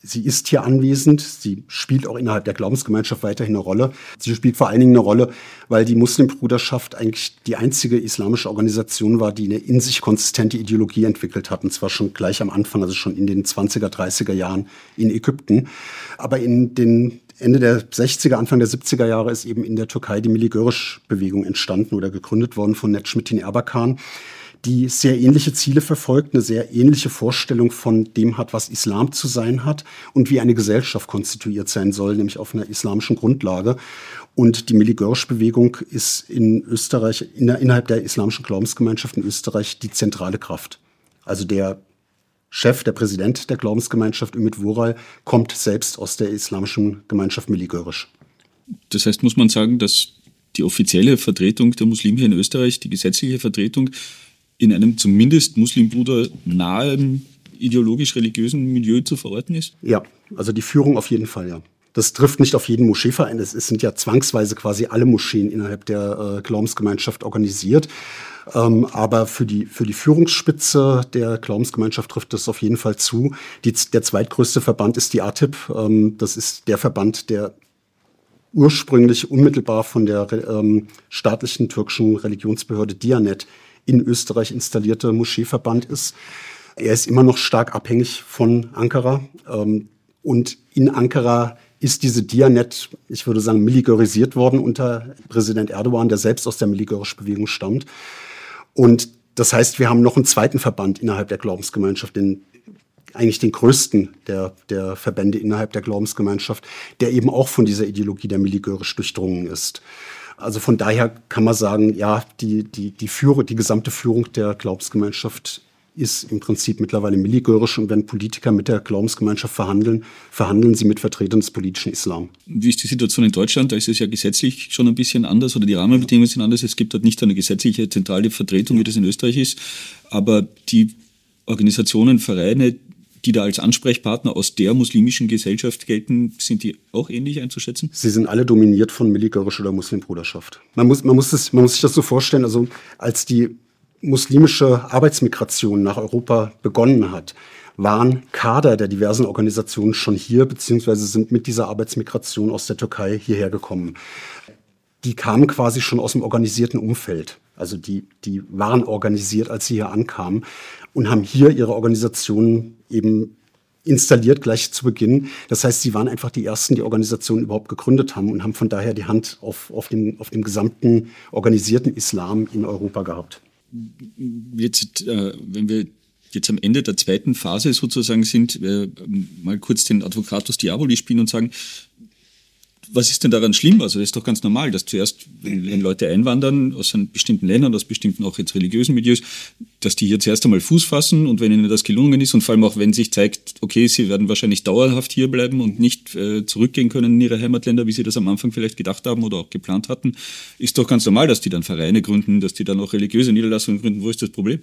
sie ist hier anwesend, sie spielt auch innerhalb der Glaubensgemeinschaft weiterhin eine Rolle. Sie spielt vor allen Dingen eine Rolle, weil die Muslimbruderschaft eigentlich die einzige islamische Organisation war, die eine in sich konsistente Ideologie entwickelt hat. Und zwar schon gleich am Anfang, also schon in den 20er, 30er Jahren in Ägypten. Aber in den Ende der 60er, Anfang der 70er Jahre ist eben in der Türkei die Milli-Görüş-Bewegung entstanden oder gegründet worden von Necmettin Erbakan, die sehr ähnliche Ziele verfolgt, eine sehr ähnliche Vorstellung von dem hat, was Islam zu sein hat und wie eine Gesellschaft konstituiert sein soll, nämlich auf einer islamischen Grundlage. Und die Milli-Görüş-Bewegung ist in Österreich, innerhalb der islamischen Glaubensgemeinschaft in Österreich die zentrale Kraft. Also der Chef, der Präsident der Glaubensgemeinschaft, Ümit Vural, kommt selbst aus der islamischen Gemeinschaft Milli-Görüş. Das heißt, muss man sagen, dass die offizielle Vertretung der Muslime hier in Österreich, die gesetzliche Vertretung, in einem zumindest Muslimbruder nahen ideologisch-religiösen Milieu zu verorten ist? Ja, also die Führung auf jeden Fall, ja. Das trifft nicht auf jeden Moscheeverein. Es sind ja zwangsweise quasi alle Moscheen innerhalb der Glaubensgemeinschaft organisiert. Aber für die Führungsspitze der Glaubensgemeinschaft trifft das auf jeden Fall zu. Der zweitgrößte Verband ist die ATIP. Das ist der Verband, der ursprünglich unmittelbar von der staatlichen türkischen Religionsbehörde Diyanet in Österreich installierte Moscheeverband ist. Er ist immer noch stark abhängig von Ankara. Und in Ankara ist diese Diyanet, ich würde sagen, milligörisiert worden unter Präsident Erdogan, der selbst aus der Milli-Görüş-Bewegung stammt. Und das heißt, wir haben noch einen zweiten Verband innerhalb der Glaubensgemeinschaft, eigentlich den größten der Verbände innerhalb der Glaubensgemeinschaft, der eben auch von dieser Ideologie der Milli-Görüş durchdrungen ist. Also von daher kann man sagen, ja, die gesamte Führung der Glaubensgemeinschaft ist im Prinzip mittlerweile milligörisch. Und wenn Politiker mit der Glaubensgemeinschaft verhandeln sie mit Vertretern des politischen Islam. Wie ist die Situation in Deutschland? Da ist es ja gesetzlich schon ein bisschen anders oder die Rahmenbedingungen sind anders. Es gibt dort nicht eine gesetzliche zentrale Vertretung, wie das in Österreich ist. Aber die Organisationen, Vereine, die da als Ansprechpartner aus der muslimischen Gesellschaft gelten, sind die auch ähnlich einzuschätzen? Sie sind alle dominiert von Milli-Görüş oder Muslimbruderschaft. Man muss sich das so vorstellen, also als die muslimische Arbeitsmigration nach Europa begonnen hat, waren Kader der diversen Organisationen schon hier, beziehungsweise sind mit dieser Arbeitsmigration aus der Türkei hierher gekommen. Die kamen quasi schon aus dem organisierten Umfeld. Also die waren organisiert, als sie hier ankamen und haben hier ihre Organisationen eben installiert gleich zu Beginn. Das heißt, sie waren einfach die Ersten, die Organisationen überhaupt gegründet haben und haben von daher die Hand auf dem gesamten organisierten Islam in Europa gehabt. Jetzt, wenn wir jetzt am Ende der zweiten Phase sozusagen sind, mal kurz den Advocatus Diaboli spielen und sagen, was ist denn daran schlimm? Also das ist doch ganz normal, dass zuerst, wenn Leute einwandern aus einem bestimmten Ländern, aus bestimmten auch jetzt religiösen Milieus, dass die hier zuerst einmal Fuß fassen und wenn ihnen das gelungen ist und vor allem auch, wenn sich zeigt, okay, sie werden wahrscheinlich dauerhaft hier bleiben und nicht zurückgehen können in ihre Heimatländer, wie sie das am Anfang vielleicht gedacht haben oder auch geplant hatten, ist doch ganz normal, dass die dann Vereine gründen, dass die dann auch religiöse Niederlassungen gründen. Wo ist das Problem?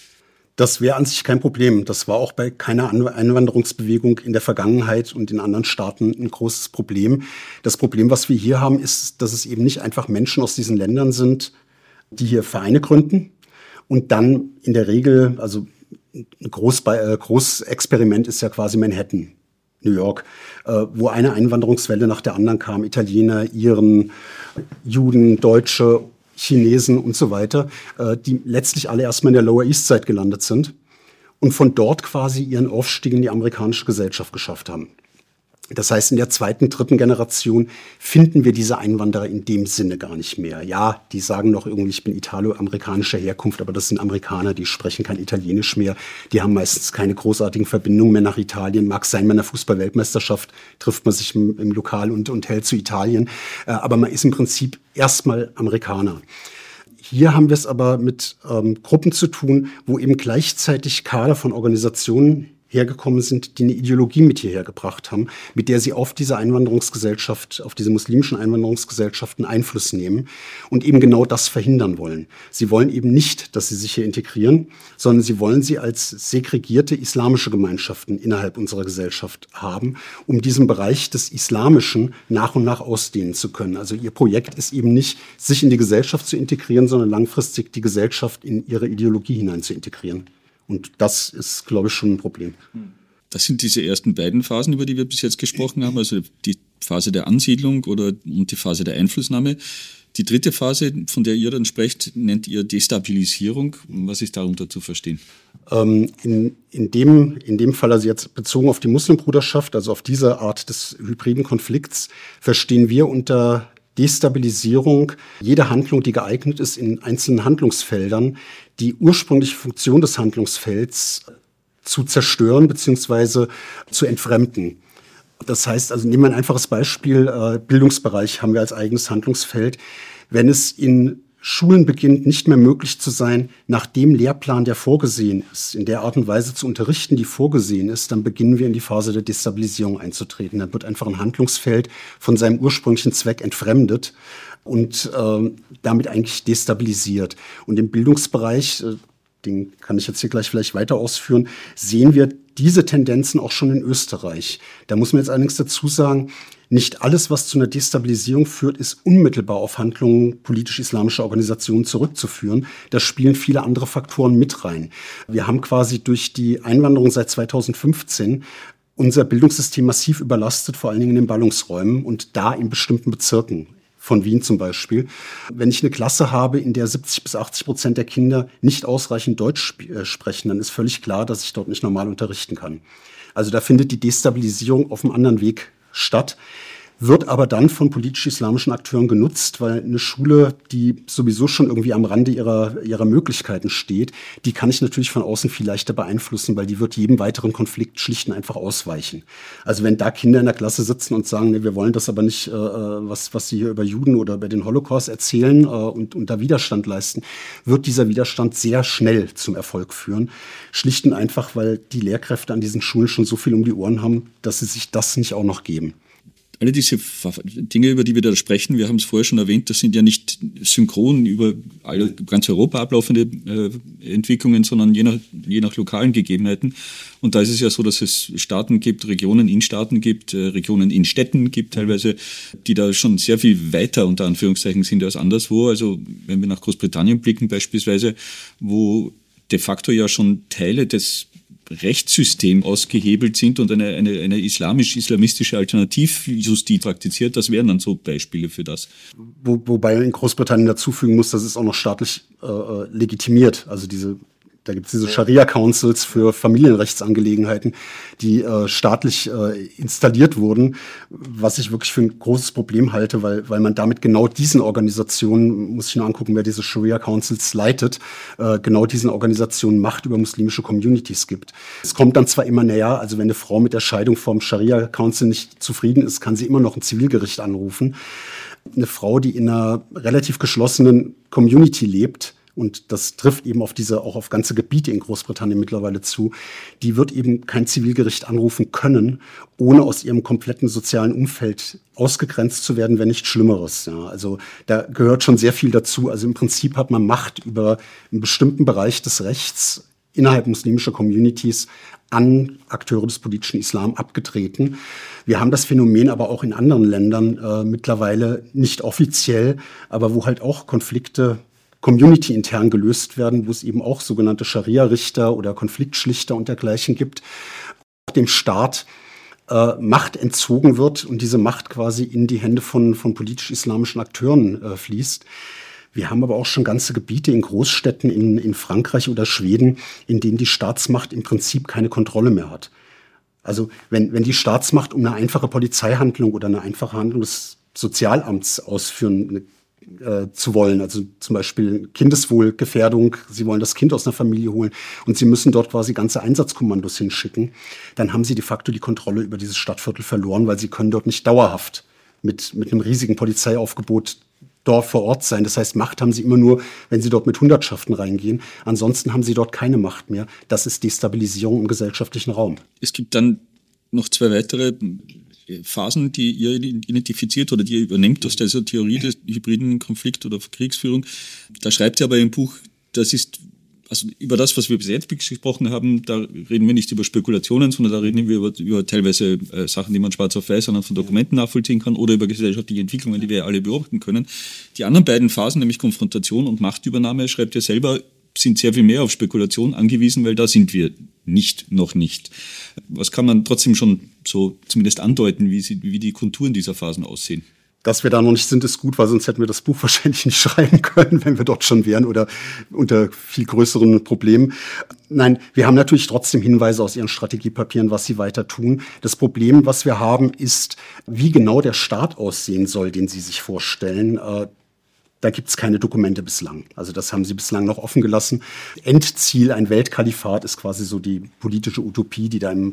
Das wäre an sich kein Problem. Das war auch bei keiner Einwanderungsbewegung in der Vergangenheit und in anderen Staaten ein großes Problem. Das Problem, was wir hier haben, ist, dass es eben nicht einfach Menschen aus diesen Ländern sind, die hier Vereine gründen und dann in der Regel, also ein Großexperiment ist ja quasi Manhattan, New York, wo eine Einwanderungswelle nach der anderen kam, Italiener, Iren, Juden, Deutsche, Chinesen und so weiter, die letztlich alle erstmal in der Lower East Side gelandet sind und von dort quasi ihren Aufstieg in die amerikanische Gesellschaft geschafft haben. Das heißt, in der zweiten, dritten Generation finden wir diese Einwanderer in dem Sinne gar nicht mehr. Ja, die sagen noch irgendwie, ich bin italo-amerikanischer Herkunft, aber das sind Amerikaner, die sprechen kein Italienisch mehr. Die haben meistens keine großartigen Verbindungen mehr nach Italien. Mag sein, bei einer Fußball-Weltmeisterschaft trifft man sich im Lokal und hält zu Italien. Aber man ist im Prinzip erstmal Amerikaner. Hier haben wir es aber mit Gruppen zu tun, wo eben gleichzeitig Kader von Organisationen hergekommen sind, die eine Ideologie mit hierher gebracht haben, mit der sie auf diese Einwanderungsgesellschaft, auf diese muslimischen Einwanderungsgesellschaften Einfluss nehmen und eben genau das verhindern wollen. Sie wollen eben nicht, dass sie sich hier integrieren, sondern sie wollen sie als segregierte islamische Gemeinschaften innerhalb unserer Gesellschaft haben, um diesen Bereich des Islamischen nach und nach ausdehnen zu können. Also ihr Projekt ist eben nicht, sich in die Gesellschaft zu integrieren, sondern langfristig die Gesellschaft in ihre Ideologie hinein zu integrieren. Und das ist, glaube ich, schon ein Problem. Das sind diese ersten beiden Phasen, über die wir bis jetzt gesprochen haben, also die Phase der Ansiedlung und die Phase der Einflussnahme. Die dritte Phase, von der ihr dann sprecht, nennt ihr Destabilisierung. Was ist darunter zu verstehen? In dem Fall, also jetzt bezogen auf die Muslimbruderschaft, also auf diese Art des hybriden Konflikts, verstehen wir unter Destabilisierung jede Handlung, die geeignet ist, in einzelnen Handlungsfeldern die ursprüngliche Funktion des Handlungsfelds zu zerstören bzw. zu entfremden. Das heißt, also nehmen wir ein einfaches Beispiel, Bildungsbereich haben wir als eigenes Handlungsfeld. Wenn es in Schulen beginnt, nicht mehr möglich zu sein, nach dem Lehrplan, der vorgesehen ist, in der Art und Weise zu unterrichten, die vorgesehen ist, dann beginnen wir in die Phase der Destabilisierung einzutreten. Dann wird einfach ein Handlungsfeld von seinem ursprünglichen Zweck entfremdet und damit eigentlich destabilisiert. Und im Bildungsbereich, den kann ich jetzt hier gleich vielleicht weiter ausführen, sehen wir diese Tendenzen auch schon in Österreich. Da muss man jetzt allerdings dazu sagen, nicht alles, was zu einer Destabilisierung führt, ist unmittelbar auf Handlungen politisch-islamischer Organisationen zurückzuführen. Da spielen viele andere Faktoren mit rein. Wir haben quasi durch die Einwanderung seit 2015 unser Bildungssystem massiv überlastet, vor allen Dingen in den Ballungsräumen und da in bestimmten Bezirken. Von Wien zum Beispiel. Wenn ich eine Klasse habe, in der 70-80% der Kinder nicht ausreichend Deutsch sprechen, dann ist völlig klar, dass ich dort nicht normal unterrichten kann. Also da findet die Destabilisierung auf einem anderen Weg statt, wird aber dann von politisch-islamischen Akteuren genutzt, weil eine Schule, die sowieso schon irgendwie am Rande ihrer Möglichkeiten steht, die kann ich natürlich von außen viel leichter beeinflussen, weil die wird jedem weiteren Konflikt schlicht und einfach ausweichen. Also wenn da Kinder in der Klasse sitzen und sagen, nee, wir wollen das aber nicht, was sie hier über Juden oder über den Holocaust erzählen und da Widerstand leisten, wird dieser Widerstand sehr schnell zum Erfolg führen. Schlicht und einfach, weil die Lehrkräfte an diesen Schulen schon so viel um die Ohren haben, dass sie sich das nicht auch noch geben. Alle diese Dinge, über die wir da sprechen, wir haben es vorher schon erwähnt, das sind ja nicht synchron über ganz Europa ablaufende Entwicklungen, sondern je nach lokalen Gegebenheiten. Und da ist es ja so, dass es Staaten gibt, Regionen in Staaten gibt, Regionen in Städten gibt teilweise, die da schon sehr viel weiter unter Anführungszeichen sind als anderswo. Also wenn wir nach Großbritannien blicken beispielsweise, wo de facto ja schon Teile des Rechtssystem ausgehebelt sind und eine islamistische Alternativjustiz praktiziert, das wären dann so Beispiele für das. Wobei in Großbritannien dazufügen muss, das ist auch noch staatlich legitimiert. Also da gibt es diese Scharia-Councils für Familienrechtsangelegenheiten, die staatlich installiert wurden, was ich wirklich für ein großes Problem halte, weil man damit genau diesen Organisationen, muss ich nur angucken, wer diese Scharia-Councils leitet, genau diesen Organisationen Macht über muslimische Communities gibt. Es kommt dann zwar immer näher, also wenn eine Frau mit der Scheidung vom Scharia-Council nicht zufrieden ist, kann sie immer noch ein Zivilgericht anrufen. Eine Frau, die in einer relativ geschlossenen Community lebt, und das trifft eben auch auf ganze Gebiete in Großbritannien mittlerweile zu, die wird eben kein Zivilgericht anrufen können, ohne aus ihrem kompletten sozialen Umfeld ausgegrenzt zu werden, wenn nicht Schlimmeres. Ja, also da gehört schon sehr viel dazu. Also im Prinzip hat man Macht über einen bestimmten Bereich des Rechts innerhalb muslimischer Communities an Akteure des politischen Islam abgetreten. Wir haben das Phänomen aber auch in anderen Ländern mittlerweile nicht offiziell, aber wo halt auch Konflikte community-intern gelöst werden, wo es eben auch sogenannte Scharia-Richter oder Konfliktschlichter und dergleichen gibt, dem Staat Macht entzogen wird und diese Macht quasi in die Hände von politisch-islamischen Akteuren fließt. Wir haben aber auch schon ganze Gebiete in Großstädten in Frankreich oder Schweden, in denen die Staatsmacht im Prinzip keine Kontrolle mehr hat. Also wenn die Staatsmacht um eine einfache Polizeihandlung oder eine einfache Handlung des Sozialamts ausführen zu wollen, also zum Beispiel Kindeswohlgefährdung, sie wollen das Kind aus einer Familie holen und sie müssen dort quasi ganze Einsatzkommandos hinschicken, dann haben sie de facto die Kontrolle über dieses Stadtviertel verloren, weil sie können dort nicht dauerhaft mit einem riesigen Polizeiaufgebot dort vor Ort sein. Das heißt, Macht haben sie immer nur, wenn sie dort mit Hundertschaften reingehen. Ansonsten haben sie dort keine Macht mehr. Das ist Destabilisierung im gesellschaftlichen Raum. Es gibt dann noch zwei weitere Phasen, die ihr identifiziert oder die ihr übernehmt aus dieser Theorie des hybriden Konflikt- oder Kriegsführung. Da schreibt ihr aber im Buch, das ist, also über das, was wir bis jetzt gesprochen haben, da reden wir nicht über Spekulationen, sondern da reden wir über teilweise Sachen, die man schwarz auf weiß anhand von Dokumenten nachvollziehen kann oder über gesellschaftliche Entwicklungen, die wir ja alle beobachten können. Die anderen beiden Phasen, nämlich Konfrontation und Machtübernahme, schreibt ihr selber, sind sehr viel mehr auf Spekulation angewiesen, weil da sind wir noch nicht. Was kann man trotzdem schon so zumindest andeuten, wie die Konturen dieser Phasen aussehen? Dass wir da noch nicht sind, ist gut, weil sonst hätten wir das Buch wahrscheinlich nicht schreiben können, wenn wir dort schon wären oder unter viel größeren Problemen. Nein, wir haben natürlich trotzdem Hinweise aus Ihren Strategiepapieren, was Sie weiter tun. Das Problem, was wir haben, ist, wie genau der Staat aussehen soll, den Sie sich vorstellen. Da gibt es keine Dokumente bislang. Also das haben Sie bislang noch offen gelassen. Endziel, ein Weltkalifat, ist quasi so die politische Utopie, die da am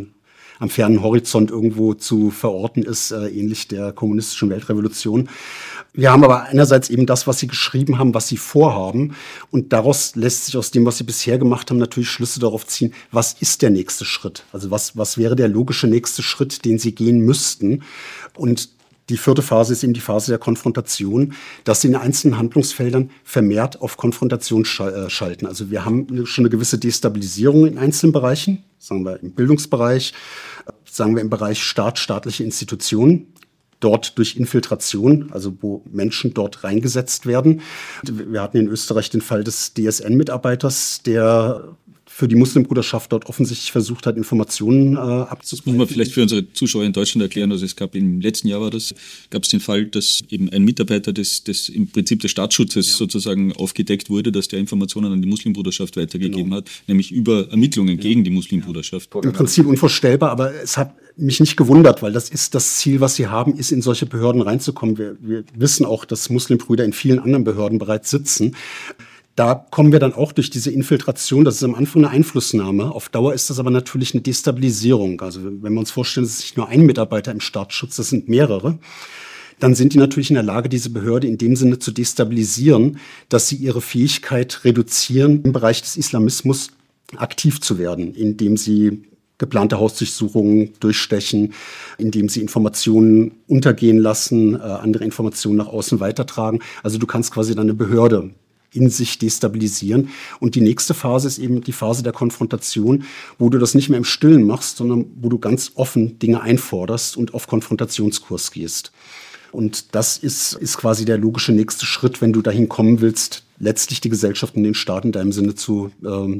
fernen Horizont irgendwo zu verorten ist, ähnlich der kommunistischen Weltrevolution. Wir haben aber einerseits eben das, was Sie geschrieben haben, was Sie vorhaben. Und daraus lässt sich aus dem, was Sie bisher gemacht haben, natürlich Schlüsse darauf ziehen, was ist der nächste Schritt? Also was wäre der logische nächste Schritt, den Sie gehen müssten? Und die vierte Phase ist eben die Phase der Konfrontation, dass Sie in einzelnen Handlungsfeldern vermehrt auf Konfrontation schalten. Also wir haben schon eine gewisse Destabilisierung in einzelnen Bereichen, sagen wir im Bildungsbereich, sagen wir im Bereich staatliche Institutionen, dort durch Infiltration, also wo Menschen dort reingesetzt werden. Wir hatten in Österreich den Fall des DSN-Mitarbeiters, der für die Muslimbruderschaft dort offensichtlich versucht hat, Informationen abzugreifen. Das muss man vielleicht für unsere Zuschauer in Deutschland erklären. Also es gab im letzten Jahr gab es den Fall, dass eben ein Mitarbeiter des im Prinzip des Staatsschutzes sozusagen aufgedeckt wurde, dass der Informationen an die Muslimbruderschaft weitergegeben hat, nämlich über Ermittlungen gegen die Muslimbruderschaft. Im Prinzip unvorstellbar, aber es hat mich nicht gewundert, weil das ist das Ziel, was Sie haben, ist in solche Behörden reinzukommen. Wir wissen auch, dass Muslimbrüder in vielen anderen Behörden bereits sitzen. Da kommen wir dann auch durch diese Infiltration, das ist am Anfang eine Einflussnahme. Auf Dauer ist das aber natürlich eine Destabilisierung. Also wenn wir uns vorstellen, es ist nicht nur ein Mitarbeiter im Staatsschutz, das sind mehrere, dann sind die natürlich in der Lage, diese Behörde in dem Sinne zu destabilisieren, dass sie ihre Fähigkeit reduzieren, im Bereich des Islamismus aktiv zu werden, indem sie geplante Hausdurchsuchungen durchstechen, indem sie Informationen untergehen lassen, andere Informationen nach außen weitertragen. Also du kannst quasi deine Behörde in sich destabilisieren. Und die nächste Phase ist eben die Phase der Konfrontation, wo du das nicht mehr im Stillen machst, sondern wo du ganz offen Dinge einforderst und auf Konfrontationskurs gehst. Und das ist quasi der logische nächste Schritt, wenn du dahin kommen willst, letztlich die Gesellschaft und den Staat in deinem Sinne zu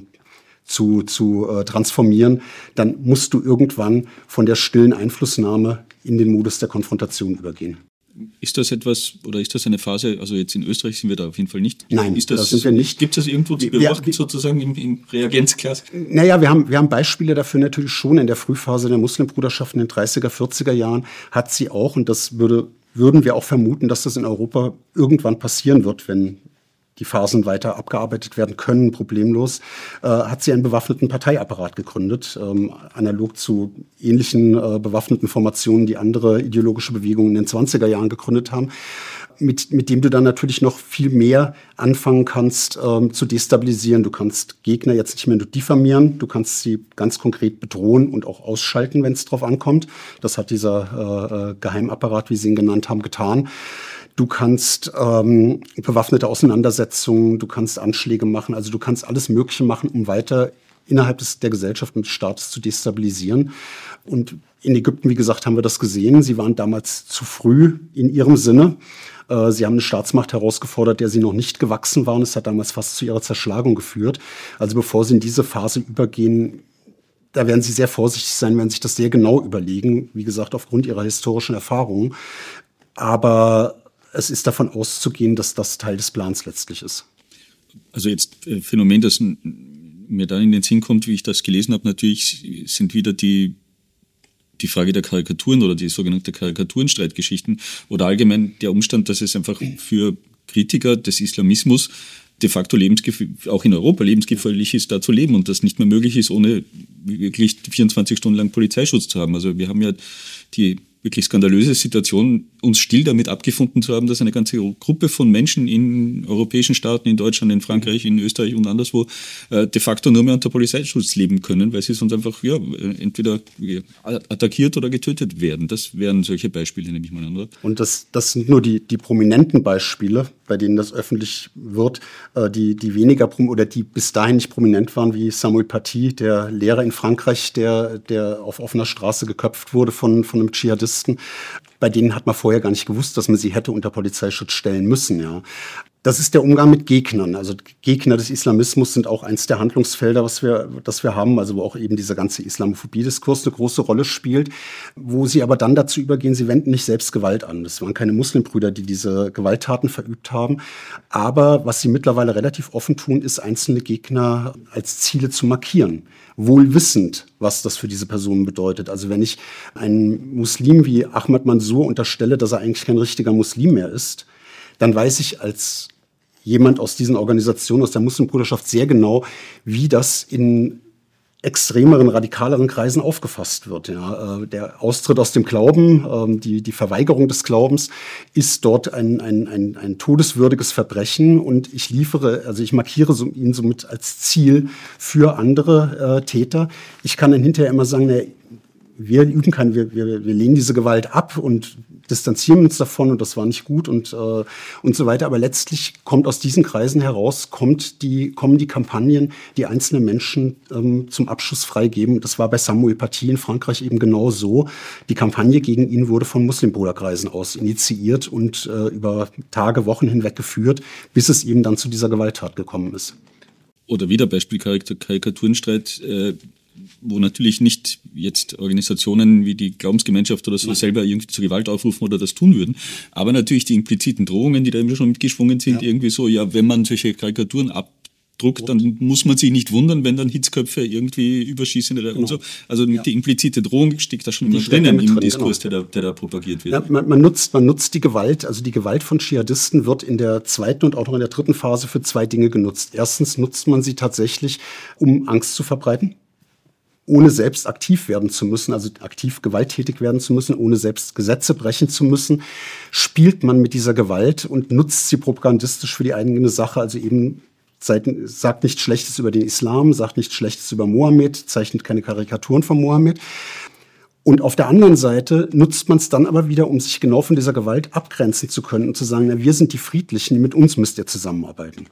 transformieren, dann musst du irgendwann von der stillen Einflussnahme in den Modus der Konfrontation übergehen. Ist das etwas oder ist das eine Phase, also jetzt in Österreich sind wir da auf jeden Fall nicht? Nein, das sind wir nicht. Gibt es das irgendwo zu beobachten, sozusagen im Reagenzglas? Naja, wir haben Beispiele dafür natürlich schon. In der Frühphase der Muslimbruderschaft in den 30er, 40er Jahren hat sie auch, und das würden wir auch vermuten, dass das in Europa irgendwann passieren wird, wenn die Phasen weiter abgearbeitet werden können, problemlos, hat sie einen bewaffneten Parteiapparat gegründet, analog zu ähnlichen bewaffneten Formationen, die andere ideologische Bewegungen in den 20er Jahren gegründet haben, mit dem du dann natürlich noch viel mehr anfangen kannst zu destabilisieren. Du kannst Gegner jetzt nicht mehr nur diffamieren, du kannst sie ganz konkret bedrohen und auch ausschalten, wenn es drauf ankommt. Das hat dieser Geheimapparat, wie Sie ihn genannt haben, getan. Du kannst bewaffnete Auseinandersetzungen, du kannst Anschläge machen, also du kannst alles Mögliche machen, um weiter innerhalb der Gesellschaft und des Staates zu destabilisieren. Und in Ägypten, wie gesagt, haben wir das gesehen. Sie waren damals zu früh in ihrem Sinne. Sie haben eine Staatsmacht herausgefordert, der sie noch nicht gewachsen waren. Es hat damals fast zu ihrer Zerschlagung geführt. Also bevor sie in diese Phase übergehen, da werden sie sehr vorsichtig sein, werden sich das sehr genau überlegen, wie gesagt, aufgrund ihrer historischen Erfahrungen. Aber es ist davon auszugehen, dass das Teil des Plans letztlich ist. Also jetzt Phänomen, das mir dann in den Sinn kommt, wie ich das gelesen habe, natürlich sind wieder die Frage der Karikaturen oder die sogenannte Karikaturenstreitgeschichten oder allgemein der Umstand, dass es einfach für Kritiker des Islamismus de facto auch in Europa lebensgefährlich ist, da zu leben und das nicht mehr möglich ist, ohne wirklich 24 Stunden lang Polizeischutz zu haben. Also wir haben ja die wirklich skandalöse Situation, uns still damit abgefunden zu haben, dass eine ganze Gruppe von Menschen in europäischen Staaten, in Deutschland, in Frankreich, in Österreich und anderswo de facto nur mehr unter Polizeischutz leben können, weil sie sonst einfach entweder attackiert oder getötet werden. Das wären solche Beispiele, nehme ich mal an. Oder? Und das sind nur die prominenten Beispiele, bei denen das öffentlich wird, die weniger oder die bis dahin nicht prominent waren, wie Samuel Paty, der Lehrer in Frankreich, der auf offener Straße geköpft wurde von einem Dschihadisten. Bei denen hat man vorher gar nicht gewusst, dass man sie hätte unter Polizeischutz stellen müssen. Ja. Das ist der Umgang mit Gegnern. Also Gegner des Islamismus sind auch eins der Handlungsfelder, das wir haben, also wo auch eben dieser ganze Islamophobie-Diskurs eine große Rolle spielt, wo sie aber dann dazu übergehen, sie wenden nicht selbst Gewalt an. Das waren keine Muslimbrüder, die diese Gewalttaten verübt haben. Aber was sie mittlerweile relativ offen tun, ist, einzelne Gegner als Ziele zu markieren. Wohl wissend, was das für diese Personen bedeutet. Also wenn ich einem Muslim wie Ahmad Mansour unterstelle, dass er eigentlich kein richtiger Muslim mehr ist, dann weiß ich als jemand aus diesen Organisationen, aus der Muslimbruderschaft sehr genau, wie das in extremeren, radikaleren Kreisen aufgefasst wird. Ja. Der Austritt aus dem Glauben, die Verweigerung des Glaubens ist dort ein todeswürdiges Verbrechen und ich markiere ihn somit als Ziel für andere Täter. Ich kann dann hinterher immer sagen, wir lehnen diese Gewalt ab und distanzieren uns davon und das war nicht gut und so weiter. Aber letztlich kommt aus diesen Kreisen heraus, kommen die Kampagnen, die einzelne Menschen zum Abschuss freigeben. Das war bei Samuel Paty in Frankreich eben genau so. Die Kampagne gegen ihn wurde von Muslimbruderkreisen aus initiiert und über Tage, Wochen hinweg geführt, bis es eben dann zu dieser Gewalttat gekommen ist. Oder wieder Beispiel Karikaturenstreit, wo natürlich nicht jetzt Organisationen wie die Glaubensgemeinschaft oder so selber irgendwie zur Gewalt aufrufen oder das tun würden, aber natürlich die impliziten Drohungen, die da immer schon mitgeschwungen sind, irgendwie so, ja, wenn man solche Karikaturen abdruckt, dann muss man sich nicht wundern, wenn dann Hitzköpfe irgendwie überschießen oder und so. Also die implizite Drohung steckt da schon immer drinnen im Diskurs, der da propagiert wird. Ja, man nutzt die Gewalt, also die Gewalt von Dschihadisten wird in der zweiten und auch noch in der dritten Phase für zwei Dinge genutzt. Erstens nutzt man sie tatsächlich, um Angst zu verbreiten, ohne selbst aktiv werden zu müssen, also aktiv gewalttätig werden zu müssen, ohne selbst Gesetze brechen zu müssen, spielt man mit dieser Gewalt und nutzt sie propagandistisch für die eigene Sache, also eben sagt nichts Schlechtes über den Islam, sagt nichts Schlechtes über Mohammed, zeichnet keine Karikaturen von Mohammed. Und auf der anderen Seite nutzt man es dann aber wieder, um sich genau von dieser Gewalt abgrenzen zu können und zu sagen, wir sind die Friedlichen, mit uns müsst ihr zusammenarbeiten.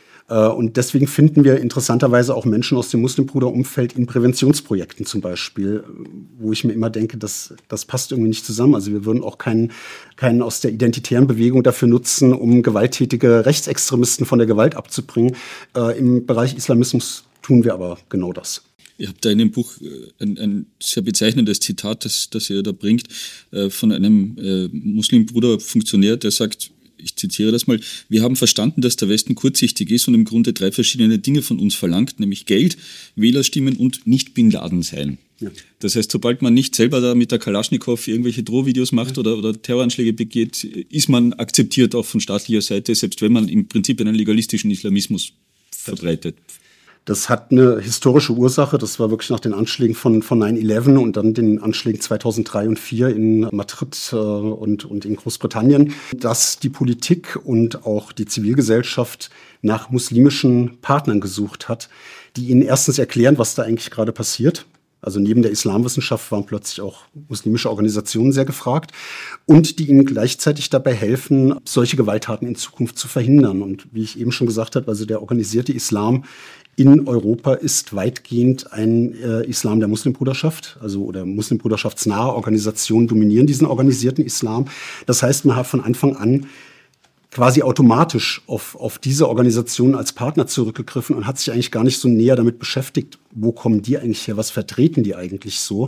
Und deswegen finden wir interessanterweise auch Menschen aus dem Muslimbruderumfeld in Präventionsprojekten zum Beispiel, wo ich mir immer denke, das passt irgendwie nicht zusammen. Also wir würden auch keinen aus der identitären Bewegung dafür nutzen, um gewalttätige Rechtsextremisten von der Gewalt abzubringen. Im Bereich Islamismus tun wir aber genau das. Ihr habt da in dem Buch ein sehr bezeichnendes Zitat, das ihr da bringt, von einem Muslimbruder-Funktionär, der sagt, ich zitiere das mal: Wir haben verstanden, dass der Westen kurzsichtig ist und im Grunde 3 verschiedene Dinge von uns verlangt, nämlich Geld, Wählerstimmen und nicht Bin Laden sein. Ja. Das heißt, sobald man nicht selber da mit der Kalaschnikow irgendwelche Drohvideos macht oder Terroranschläge begeht, ist man akzeptiert auch von staatlicher Seite, selbst wenn man im Prinzip einen legalistischen Islamismus verbreitet. Das hat eine historische Ursache. Das war wirklich nach den Anschlägen von 9/11 und dann den Anschlägen 2003 und 2004 in Madrid und in Großbritannien, dass die Politik und auch die Zivilgesellschaft nach muslimischen Partnern gesucht hat, die ihnen erstens erklären, was da eigentlich gerade passiert. Also neben der Islamwissenschaft waren plötzlich auch muslimische Organisationen sehr gefragt und die ihnen gleichzeitig dabei helfen, solche Gewalttaten in Zukunft zu verhindern. Und wie ich eben schon gesagt habe, also der organisierte Islam in Europa ist weitgehend ein Islam der Muslimbruderschaft, also oder muslimbruderschaftsnahe Organisationen dominieren diesen organisierten Islam. Das heißt, man hat von Anfang an quasi automatisch auf diese Organisation als Partner zurückgegriffen und hat sich eigentlich gar nicht so näher damit beschäftigt, wo kommen die eigentlich her, was vertreten die eigentlich so.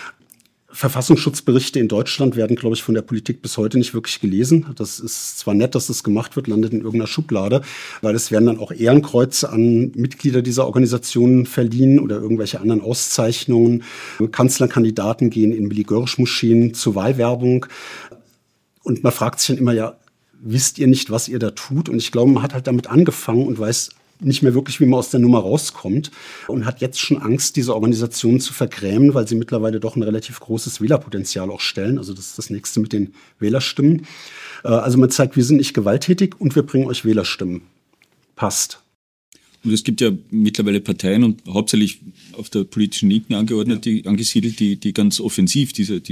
Verfassungsschutzberichte in Deutschland werden, glaube ich, von der Politik bis heute nicht wirklich gelesen. Das ist zwar nett, dass das gemacht wird, landet in irgendeiner Schublade, weil es werden dann auch Ehrenkreuze an Mitglieder dieser Organisationen verliehen oder irgendwelche anderen Auszeichnungen. Kanzlerkandidaten gehen in Milligörisch-Moscheen zur Wahlwerbung. Und man fragt sich dann immer, ja, wisst ihr nicht, was ihr da tut? Und ich glaube, man hat halt damit angefangen und weiß nicht mehr wirklich, wie man aus der Nummer rauskommt und hat jetzt schon Angst, diese Organisationen zu vergrämen, weil sie mittlerweile doch ein relativ großes Wählerpotenzial auch stellen. Also das ist das Nächste mit den Wählerstimmen. Also man zeigt, wir sind nicht gewalttätig und wir bringen euch Wählerstimmen. Passt. Und es gibt ja mittlerweile Parteien und hauptsächlich auf der politischen Linken angesiedelt, die ganz offensiv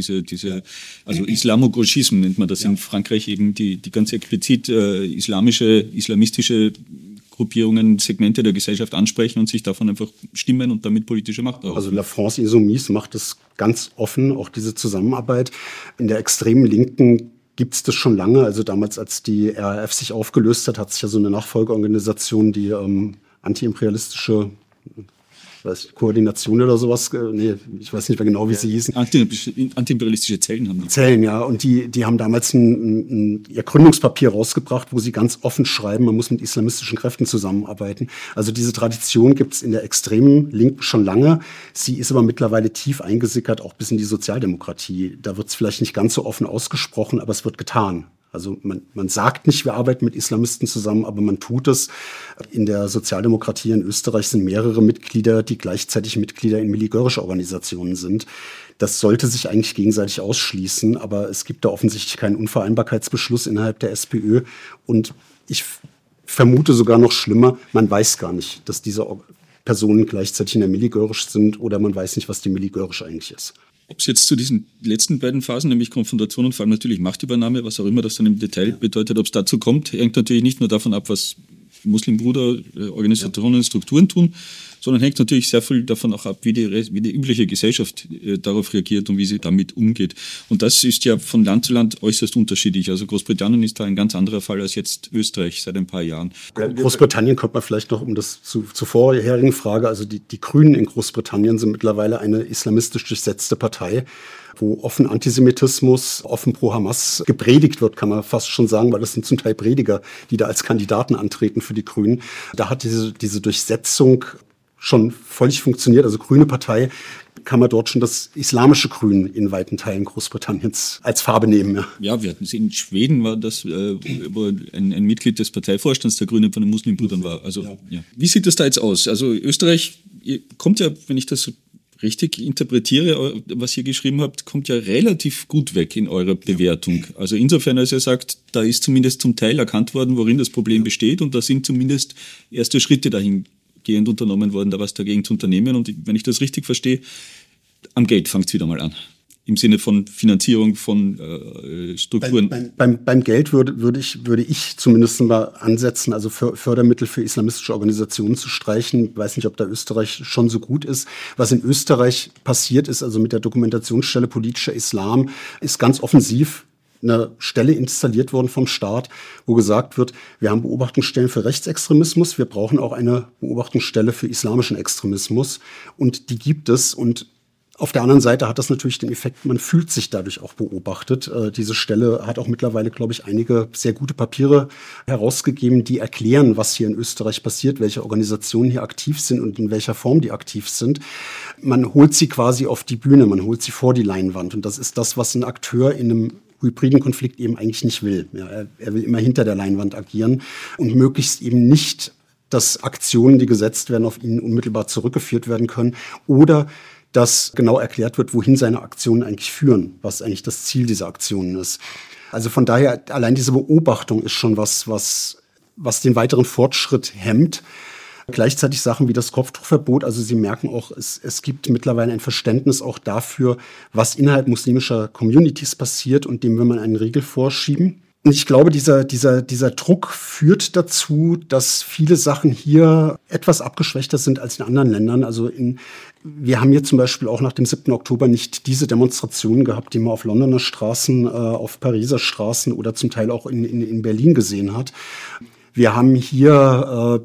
also Islamogauchisme nennt man das in Frankreich eben, die ganz explizit islamistische Gruppierungen, Segmente der Gesellschaft ansprechen und sich davon einfach stimmen und damit politische Macht erhoffen. Also La France Insoumise macht das ganz offen, auch diese Zusammenarbeit. In der extremen Linken gibt es das schon lange. Also damals, als die RAF sich aufgelöst hat, hat sich ja so eine Nachfolgeorganisation, die antiimperialistische Koordination oder sowas, ich weiß nicht mehr genau, wie sie hießen. Antiimperialistische Zellen haben die. Zellen, ja. Und die haben damals ihr Gründungspapier rausgebracht, wo sie ganz offen schreiben, man muss mit islamistischen Kräften zusammenarbeiten. Also diese Tradition gibt es in der extremen Linken schon lange. Sie ist aber mittlerweile tief eingesickert, auch bis in die Sozialdemokratie. Da wird es vielleicht nicht ganz so offen ausgesprochen, aber es wird getan. Also man sagt nicht, wir arbeiten mit Islamisten zusammen, aber man tut es. In der Sozialdemokratie in Österreich sind mehrere Mitglieder, die gleichzeitig Mitglieder in militärische Organisationen sind. Das sollte sich eigentlich gegenseitig ausschließen, aber es gibt da offensichtlich keinen Unvereinbarkeitsbeschluss innerhalb der SPÖ. Und ich vermute sogar noch schlimmer, man weiß gar nicht, dass diese Personen gleichzeitig in der Milligörisch sind oder man weiß nicht, was die Milligörisch eigentlich ist. Ob es jetzt zu diesen letzten beiden Phasen, nämlich Konfrontation und vor allem natürlich Machtübernahme, was auch immer das dann im Detail bedeutet, ob es dazu kommt, hängt natürlich nicht nur davon ab, was Muslimbruder, Organisationen und Strukturen tun, sondern hängt natürlich sehr viel davon auch ab, wie die übliche Gesellschaft darauf reagiert und wie sie damit umgeht. Und das ist ja von Land zu Land äußerst unterschiedlich. Also Großbritannien ist da ein ganz anderer Fall als jetzt Österreich seit ein paar Jahren. Großbritannien kommt man vielleicht noch, um das zur vorherigen Frage, also die Grünen in Großbritannien sind mittlerweile eine islamistisch durchsetzte Partei, wo offen Antisemitismus, offen pro Hamas gepredigt wird, kann man fast schon sagen, weil das sind zum Teil Prediger, die da als Kandidaten antreten für die Grünen. Da hat diese Durchsetzung schon völlig funktioniert. Also Grüne Partei kann man dort schon das islamische Grün in weiten Teilen Großbritanniens als Farbe nehmen. Ja, wir hatten es in Schweden, war das, wo ein Mitglied des Parteivorstands der Grünen von den Muslimbrüdern war. Also, ja. Wie sieht das da jetzt aus? Also Österreich kommt ja, wenn ich das richtig interpretiere, was ihr geschrieben habt, kommt ja relativ gut weg in eurer Bewertung. Also insofern, als ihr sagt, da ist zumindest zum Teil erkannt worden, worin das Problem besteht und da sind zumindest erste Schritte dahingehend unternommen worden, da was dagegen zu unternehmen. Und wenn ich das richtig verstehe, am Geld fängt es wieder mal an. Im Sinne von Finanzierung von Strukturen. Beim Geld würde ich zumindest mal ansetzen, also für Fördermittel für islamistische Organisationen zu streichen. Ich weiß nicht, ob da Österreich schon so gut ist. Was in Österreich passiert ist, also mit der Dokumentationsstelle politischer Islam, ist ganz offensiv eine Stelle installiert worden vom Staat, wo gesagt wird, wir haben Beobachtungsstellen für Rechtsextremismus, wir brauchen auch eine Beobachtungsstelle für islamischen Extremismus und die gibt es. Und auf der anderen Seite hat das natürlich den Effekt, man fühlt sich dadurch auch beobachtet. Diese Stelle hat auch mittlerweile, glaube ich, einige sehr gute Papiere herausgegeben, die erklären, was hier in Österreich passiert, welche Organisationen hier aktiv sind und in welcher Form die aktiv sind. Man holt sie quasi auf die Bühne, man holt sie vor die Leinwand. Und das ist das, was ein Akteur in einem hybriden Konflikt eben eigentlich nicht will. Ja, er will immer hinter der Leinwand agieren und möglichst eben nicht, dass Aktionen, die gesetzt werden, auf ihn unmittelbar zurückgeführt werden können oder dass genau erklärt wird, wohin seine Aktionen eigentlich führen, was eigentlich das Ziel dieser Aktionen ist. Also von daher, allein diese Beobachtung ist schon was den weiteren Fortschritt hemmt. Gleichzeitig Sachen wie das Kopftuchverbot, also Sie merken auch, es gibt mittlerweile ein Verständnis auch dafür, was innerhalb muslimischer Communities passiert und dem will man einen Riegel vorschieben. Und ich glaube, dieser Druck führt dazu, dass viele Sachen hier etwas abgeschwächter sind als in anderen Ländern. Also wir haben hier zum Beispiel auch nach dem 7. Oktober nicht diese Demonstrationen gehabt, die man auf Londoner Straßen, auf Pariser Straßen oder zum Teil auch in Berlin gesehen hat. Wir haben hier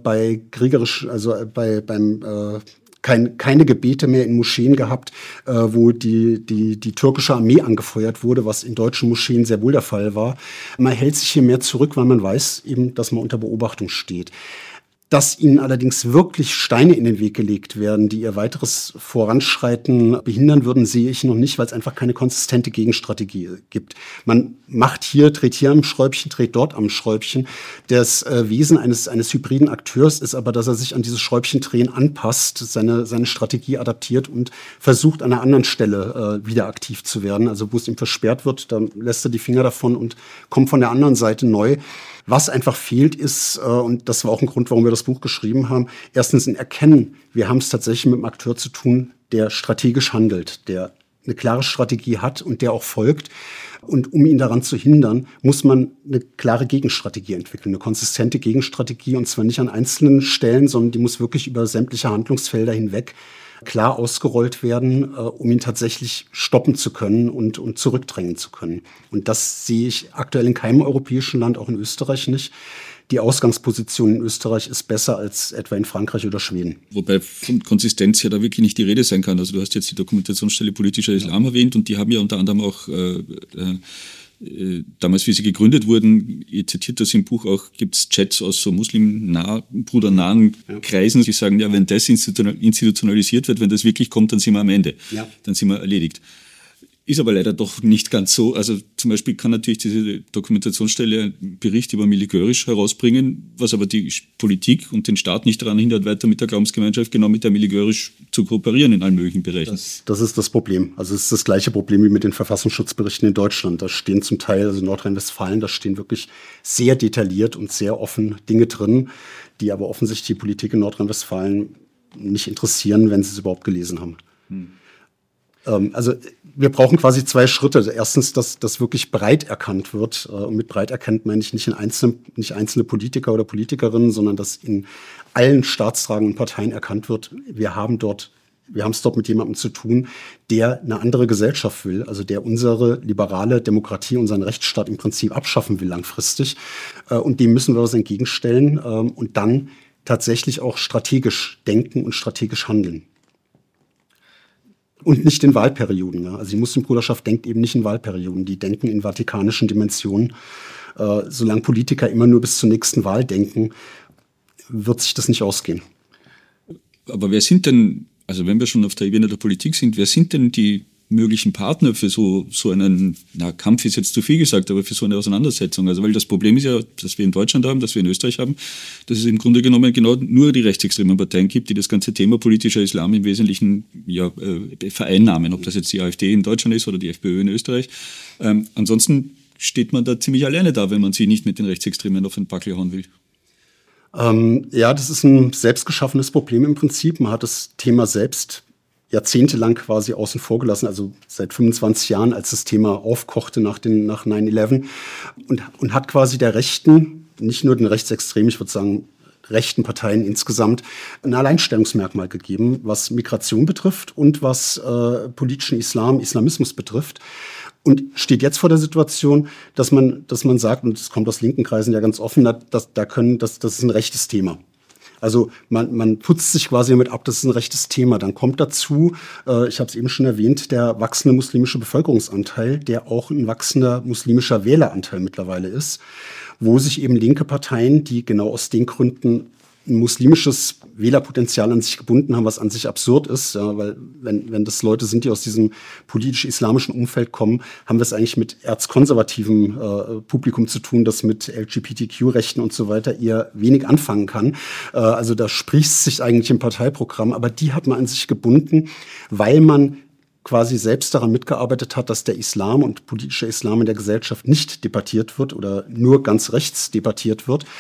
keine Gebete mehr in Moscheen gehabt, wo die türkische Armee angefeuert wurde, was in deutschen Moscheen sehr wohl der Fall war. Man hält sich hier mehr zurück, weil man weiß eben, dass man unter Beobachtung steht. Dass ihnen allerdings wirklich Steine in den Weg gelegt werden, die ihr weiteres Voranschreiten behindern würden, sehe ich noch nicht, weil es einfach keine konsistente Gegenstrategie gibt. Man dreht hier am Schräubchen, dreht dort am Schräubchen. Das Wesen eines hybriden Akteurs ist aber, dass er sich an dieses Schräubchendrehen anpasst, seine Strategie adaptiert und versucht, an einer anderen Stelle wieder aktiv zu werden. Also wo es ihm versperrt wird, dann lässt er die Finger davon und kommt von der anderen Seite neu. Was einfach fehlt ist, und das war auch ein Grund, warum wir das Buch geschrieben haben, erstens ein Erkennen, wir haben es tatsächlich mit einem Akteur zu tun, der strategisch handelt, der eine klare Strategie hat und der auch folgt. Und um ihn daran zu hindern, muss man eine klare Gegenstrategie entwickeln, eine konsistente Gegenstrategie, und zwar nicht an einzelnen Stellen, sondern die muss wirklich über sämtliche Handlungsfelder hinweg klar ausgerollt werden, um ihn tatsächlich stoppen zu können und zurückdrängen zu können. Und das sehe ich aktuell in keinem europäischen Land, auch in Österreich nicht. Die Ausgangsposition in Österreich ist besser als etwa in Frankreich oder Schweden. Wobei von Konsistenz ja da wirklich nicht die Rede sein kann. Also du hast jetzt die Dokumentationsstelle Politischer Islam erwähnt und die haben ja unter anderem auch damals, wie sie gegründet wurden, ihr zitiert das im Buch auch, gibt es Chats aus so brudernahen Kreisen, die sagen, ja, wenn das institutionalisiert wird, wenn das wirklich kommt, dann sind wir am Ende. Ja. Dann sind wir erledigt. Ist aber leider doch nicht ganz so. Also zum Beispiel kann natürlich diese Dokumentationsstelle einen Bericht über Mili Görisch herausbringen, was aber die Politik und den Staat nicht daran hindert, weiter mit der Glaubensgemeinschaft, genau mit der Mili Görisch zu kooperieren in allen möglichen Bereichen. Das ist das Problem. Also es ist das gleiche Problem wie mit den Verfassungsschutzberichten in Deutschland. Da stehen zum Teil, also in Nordrhein-Westfalen, da stehen wirklich sehr detailliert und sehr offen Dinge drin, die aber offensichtlich die Politik in Nordrhein-Westfalen nicht interessieren, wenn sie es überhaupt gelesen haben. Also wir brauchen quasi zwei Schritte. Erstens, dass wirklich breit erkannt wird. Und mit breit erkannt meine ich nicht einzelne Politiker oder Politikerinnen, sondern dass in allen staatstragenden Parteien erkannt wird, wir haben es dort mit jemandem zu tun, der eine andere Gesellschaft will, also der unsere liberale Demokratie, unseren Rechtsstaat im Prinzip abschaffen will langfristig. Und dem müssen wir was entgegenstellen und dann tatsächlich auch strategisch denken und strategisch handeln. Und nicht in Wahlperioden. Ja. Also die Muslimbruderschaft denkt eben nicht in Wahlperioden. Die denken in vatikanischen Dimensionen. Solange Politiker immer nur bis zur nächsten Wahl denken, wird sich das nicht ausgehen. Aber wer sind denn, also wenn wir schon auf der Ebene der Politik sind, wer sind denn die möglichen Partner für so einen, Kampf ist jetzt zu viel gesagt, aber für so eine Auseinandersetzung? Also weil das Problem ist ja, dass wir in Deutschland haben, dass wir in Österreich haben, dass es im Grunde genommen genau nur die rechtsextremen Parteien gibt, die das ganze Thema politischer Islam im Wesentlichen vereinnahmen, ob das jetzt die AfD in Deutschland ist oder die FPÖ in Österreich. Ansonsten steht man da ziemlich alleine da, wenn man sie nicht mit den Rechtsextremen auf den Backel hauen will. Ja, das ist ein selbstgeschaffenes Problem im Prinzip. Man hat das Thema selbst jahrzehntelang quasi außen vor gelassen, also seit 25 Jahren, als das Thema aufkochte nach 9/11 und hat quasi der Rechten, nicht nur den Rechtsextremen, ich würde sagen rechten Parteien insgesamt, ein Alleinstellungsmerkmal gegeben, was Migration betrifft und was politischen Islamismus betrifft. Und steht jetzt vor der Situation, dass man sagt, und das kommt aus linken Kreisen ja ganz offen, das ist ein rechtes Thema. Also man putzt sich quasi damit ab, das ist ein rechtes Thema. Dann kommt dazu, ich habe es eben schon erwähnt, der wachsende muslimische Bevölkerungsanteil, der auch ein wachsender muslimischer Wähleranteil mittlerweile ist, wo sich eben linke Parteien, die genau aus den Gründen ein muslimisches Wählerpotenzial an sich gebunden haben, was an sich absurd ist, ja, weil wenn das Leute sind, die aus diesem politisch-islamischen Umfeld kommen, haben wir es eigentlich mit erzkonservativem Publikum zu tun, das mit LGBTQ-Rechten und so weiter eher wenig anfangen kann. Also da spricht es sich eigentlich im Parteiprogramm, aber die hat man an sich gebunden, weil man quasi selbst daran mitgearbeitet hat, dass der Islam und politischer Islam in der Gesellschaft nicht debattiert wird oder nur ganz rechts debattiert wird.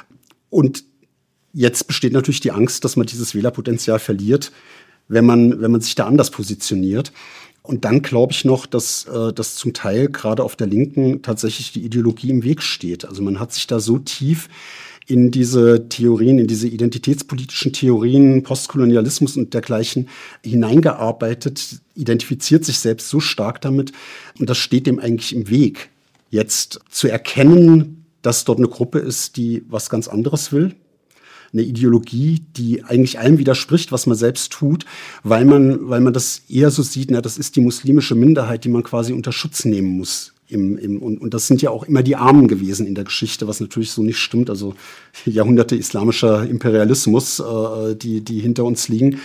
Und jetzt besteht natürlich die Angst, dass man dieses Wählerpotenzial verliert, wenn man sich da anders positioniert. Und dann glaube ich noch, dass zum Teil gerade auf der Linken tatsächlich die Ideologie im Weg steht. Also man hat sich da so tief in diese Theorien, in diese identitätspolitischen Theorien, Postkolonialismus und dergleichen hineingearbeitet, identifiziert sich selbst so stark damit. Und das steht dem eigentlich im Weg, jetzt zu erkennen, dass dort eine Gruppe ist, die was ganz anderes will. Eine Ideologie, die eigentlich allem widerspricht, was man selbst tut, weil man das eher so sieht, das ist die muslimische Minderheit, die man quasi unter Schutz nehmen muss. Und das sind ja auch immer die Armen gewesen in der Geschichte, was natürlich so nicht stimmt. Also Jahrhunderte islamischer Imperialismus, die hinter uns liegen.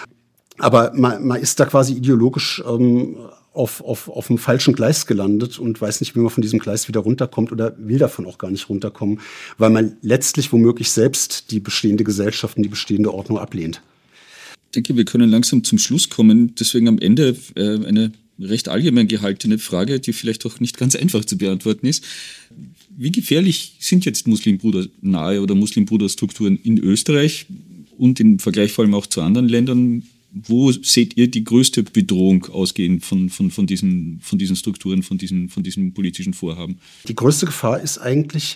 Aber man ist da quasi ideologisch auf dem falschen Gleis gelandet und weiß nicht, wie man von diesem Gleis wieder runterkommt oder will davon auch gar nicht runterkommen, weil man letztlich womöglich selbst die bestehende Gesellschaft und die bestehende Ordnung ablehnt. Ich denke, wir können langsam zum Schluss kommen. Deswegen am Ende eine recht allgemein gehaltene Frage, die vielleicht auch nicht ganz einfach zu beantworten ist. Wie gefährlich sind jetzt Muslimbrudernahe oder Muslimbruderstrukturen in Österreich und im Vergleich vor allem auch zu anderen Ländern? Wo seht ihr die größte Bedrohung ausgehend von diesen Strukturen, von diesen politischen Vorhaben? Die größte Gefahr ist eigentlich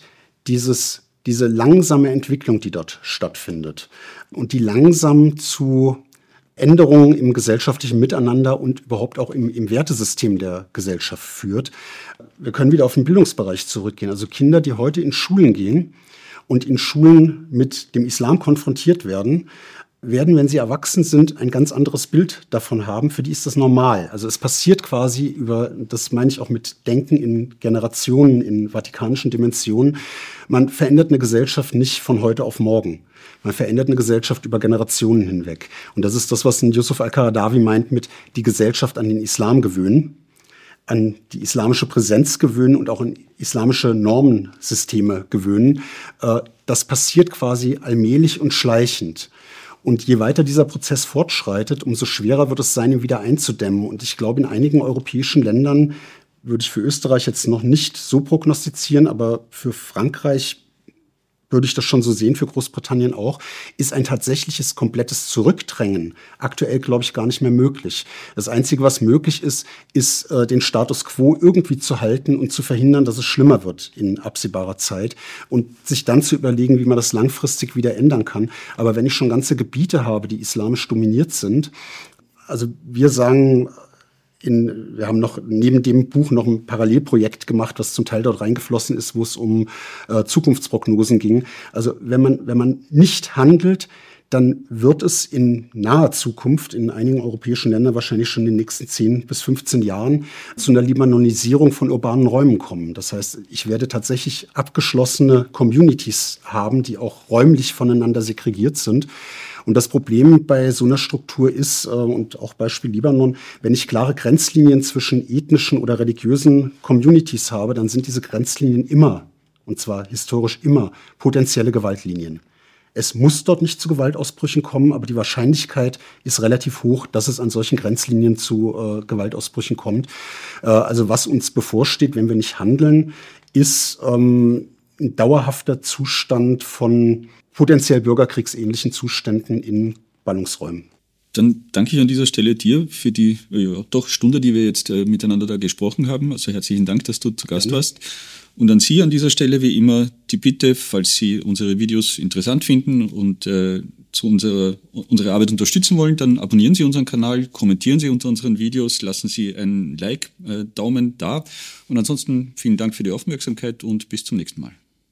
diese langsame Entwicklung, die dort stattfindet und die langsam zu Änderungen im gesellschaftlichen Miteinander und überhaupt auch im Wertesystem der Gesellschaft führt. Wir können wieder auf den Bildungsbereich zurückgehen. Also Kinder, die heute in Schulen gehen und in Schulen mit dem Islam konfrontiert werden, wenn sie erwachsen sind, ein ganz anderes Bild davon haben. Für die ist das normal. Also es passiert quasi das meine ich auch mit Denken in Generationen, in vatikanischen Dimensionen. Man verändert eine Gesellschaft nicht von heute auf morgen. Man verändert eine Gesellschaft über Generationen hinweg. Und das ist das, was Yusuf al-Qaradawi meint mit die Gesellschaft an den Islam gewöhnen, an die islamische Präsenz gewöhnen und auch an islamische Normensysteme gewöhnen. Das passiert quasi allmählich und schleichend. Und je weiter dieser Prozess fortschreitet, umso schwerer wird es sein, ihn wieder einzudämmen. Und ich glaube, in einigen europäischen Ländern, würde ich für Österreich jetzt noch nicht so prognostizieren, aber für Frankreich würde ich das schon so sehen, für Großbritannien auch, ist ein tatsächliches komplettes Zurückdrängen aktuell, glaube ich, gar nicht mehr möglich. Das Einzige, was möglich ist, den Status quo irgendwie zu halten und zu verhindern, dass es schlimmer wird in absehbarer Zeit und sich dann zu überlegen, wie man das langfristig wieder ändern kann. Aber wenn ich schon ganze Gebiete habe, die islamisch dominiert sind, also wir sagen, wir haben noch neben dem Buch noch ein Parallelprojekt gemacht, was zum Teil dort reingeflossen ist, wo es um Zukunftsprognosen ging. Also wenn man nicht handelt, dann wird es in naher Zukunft in einigen europäischen Ländern wahrscheinlich schon in den nächsten 10 bis 15 Jahren zu einer Libanonisierung von urbanen Räumen kommen. Das heißt, ich werde tatsächlich abgeschlossene Communities haben, die auch räumlich voneinander segregiert sind. Und das Problem bei so einer Struktur ist, und auch Beispiel Libanon, wenn ich klare Grenzlinien zwischen ethnischen oder religiösen Communities habe, dann sind diese Grenzlinien immer, und zwar historisch immer, potenzielle Gewaltlinien. Es muss dort nicht zu Gewaltausbrüchen kommen, aber die Wahrscheinlichkeit ist relativ hoch, dass es an solchen Grenzlinien zu Gewaltausbrüchen kommt. Also was uns bevorsteht, wenn wir nicht handeln, ist ein dauerhafter Zustand von potenziell bürgerkriegsähnlichen Zuständen in Ballungsräumen. Dann danke ich an dieser Stelle dir für die doch Stunde, die wir jetzt miteinander da gesprochen haben. Also herzlichen Dank, dass du zu Gast warst. Und an Sie an dieser Stelle wie immer die Bitte, falls Sie unsere Videos interessant finden und unsere Arbeit unterstützen wollen, dann abonnieren Sie unseren Kanal, kommentieren Sie unter unseren Videos, lassen Sie einen Like, Daumen da. Und ansonsten vielen Dank für die Aufmerksamkeit und bis zum nächsten Mal.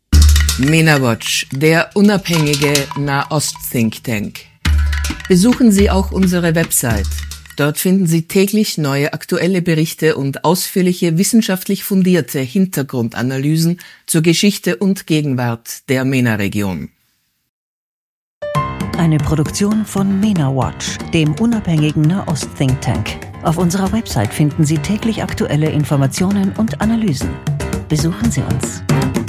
MENA-Watch, der unabhängige Nahost-Think Tank. Besuchen Sie auch unsere Website. Dort finden Sie täglich neue aktuelle Berichte und ausführliche wissenschaftlich fundierte Hintergrundanalysen zur Geschichte und Gegenwart der MENA-Region. Eine Produktion von MENA-Watch, dem unabhängigen Nahost-Think Tank. Auf unserer Website finden Sie täglich aktuelle Informationen und Analysen. Besuchen Sie uns.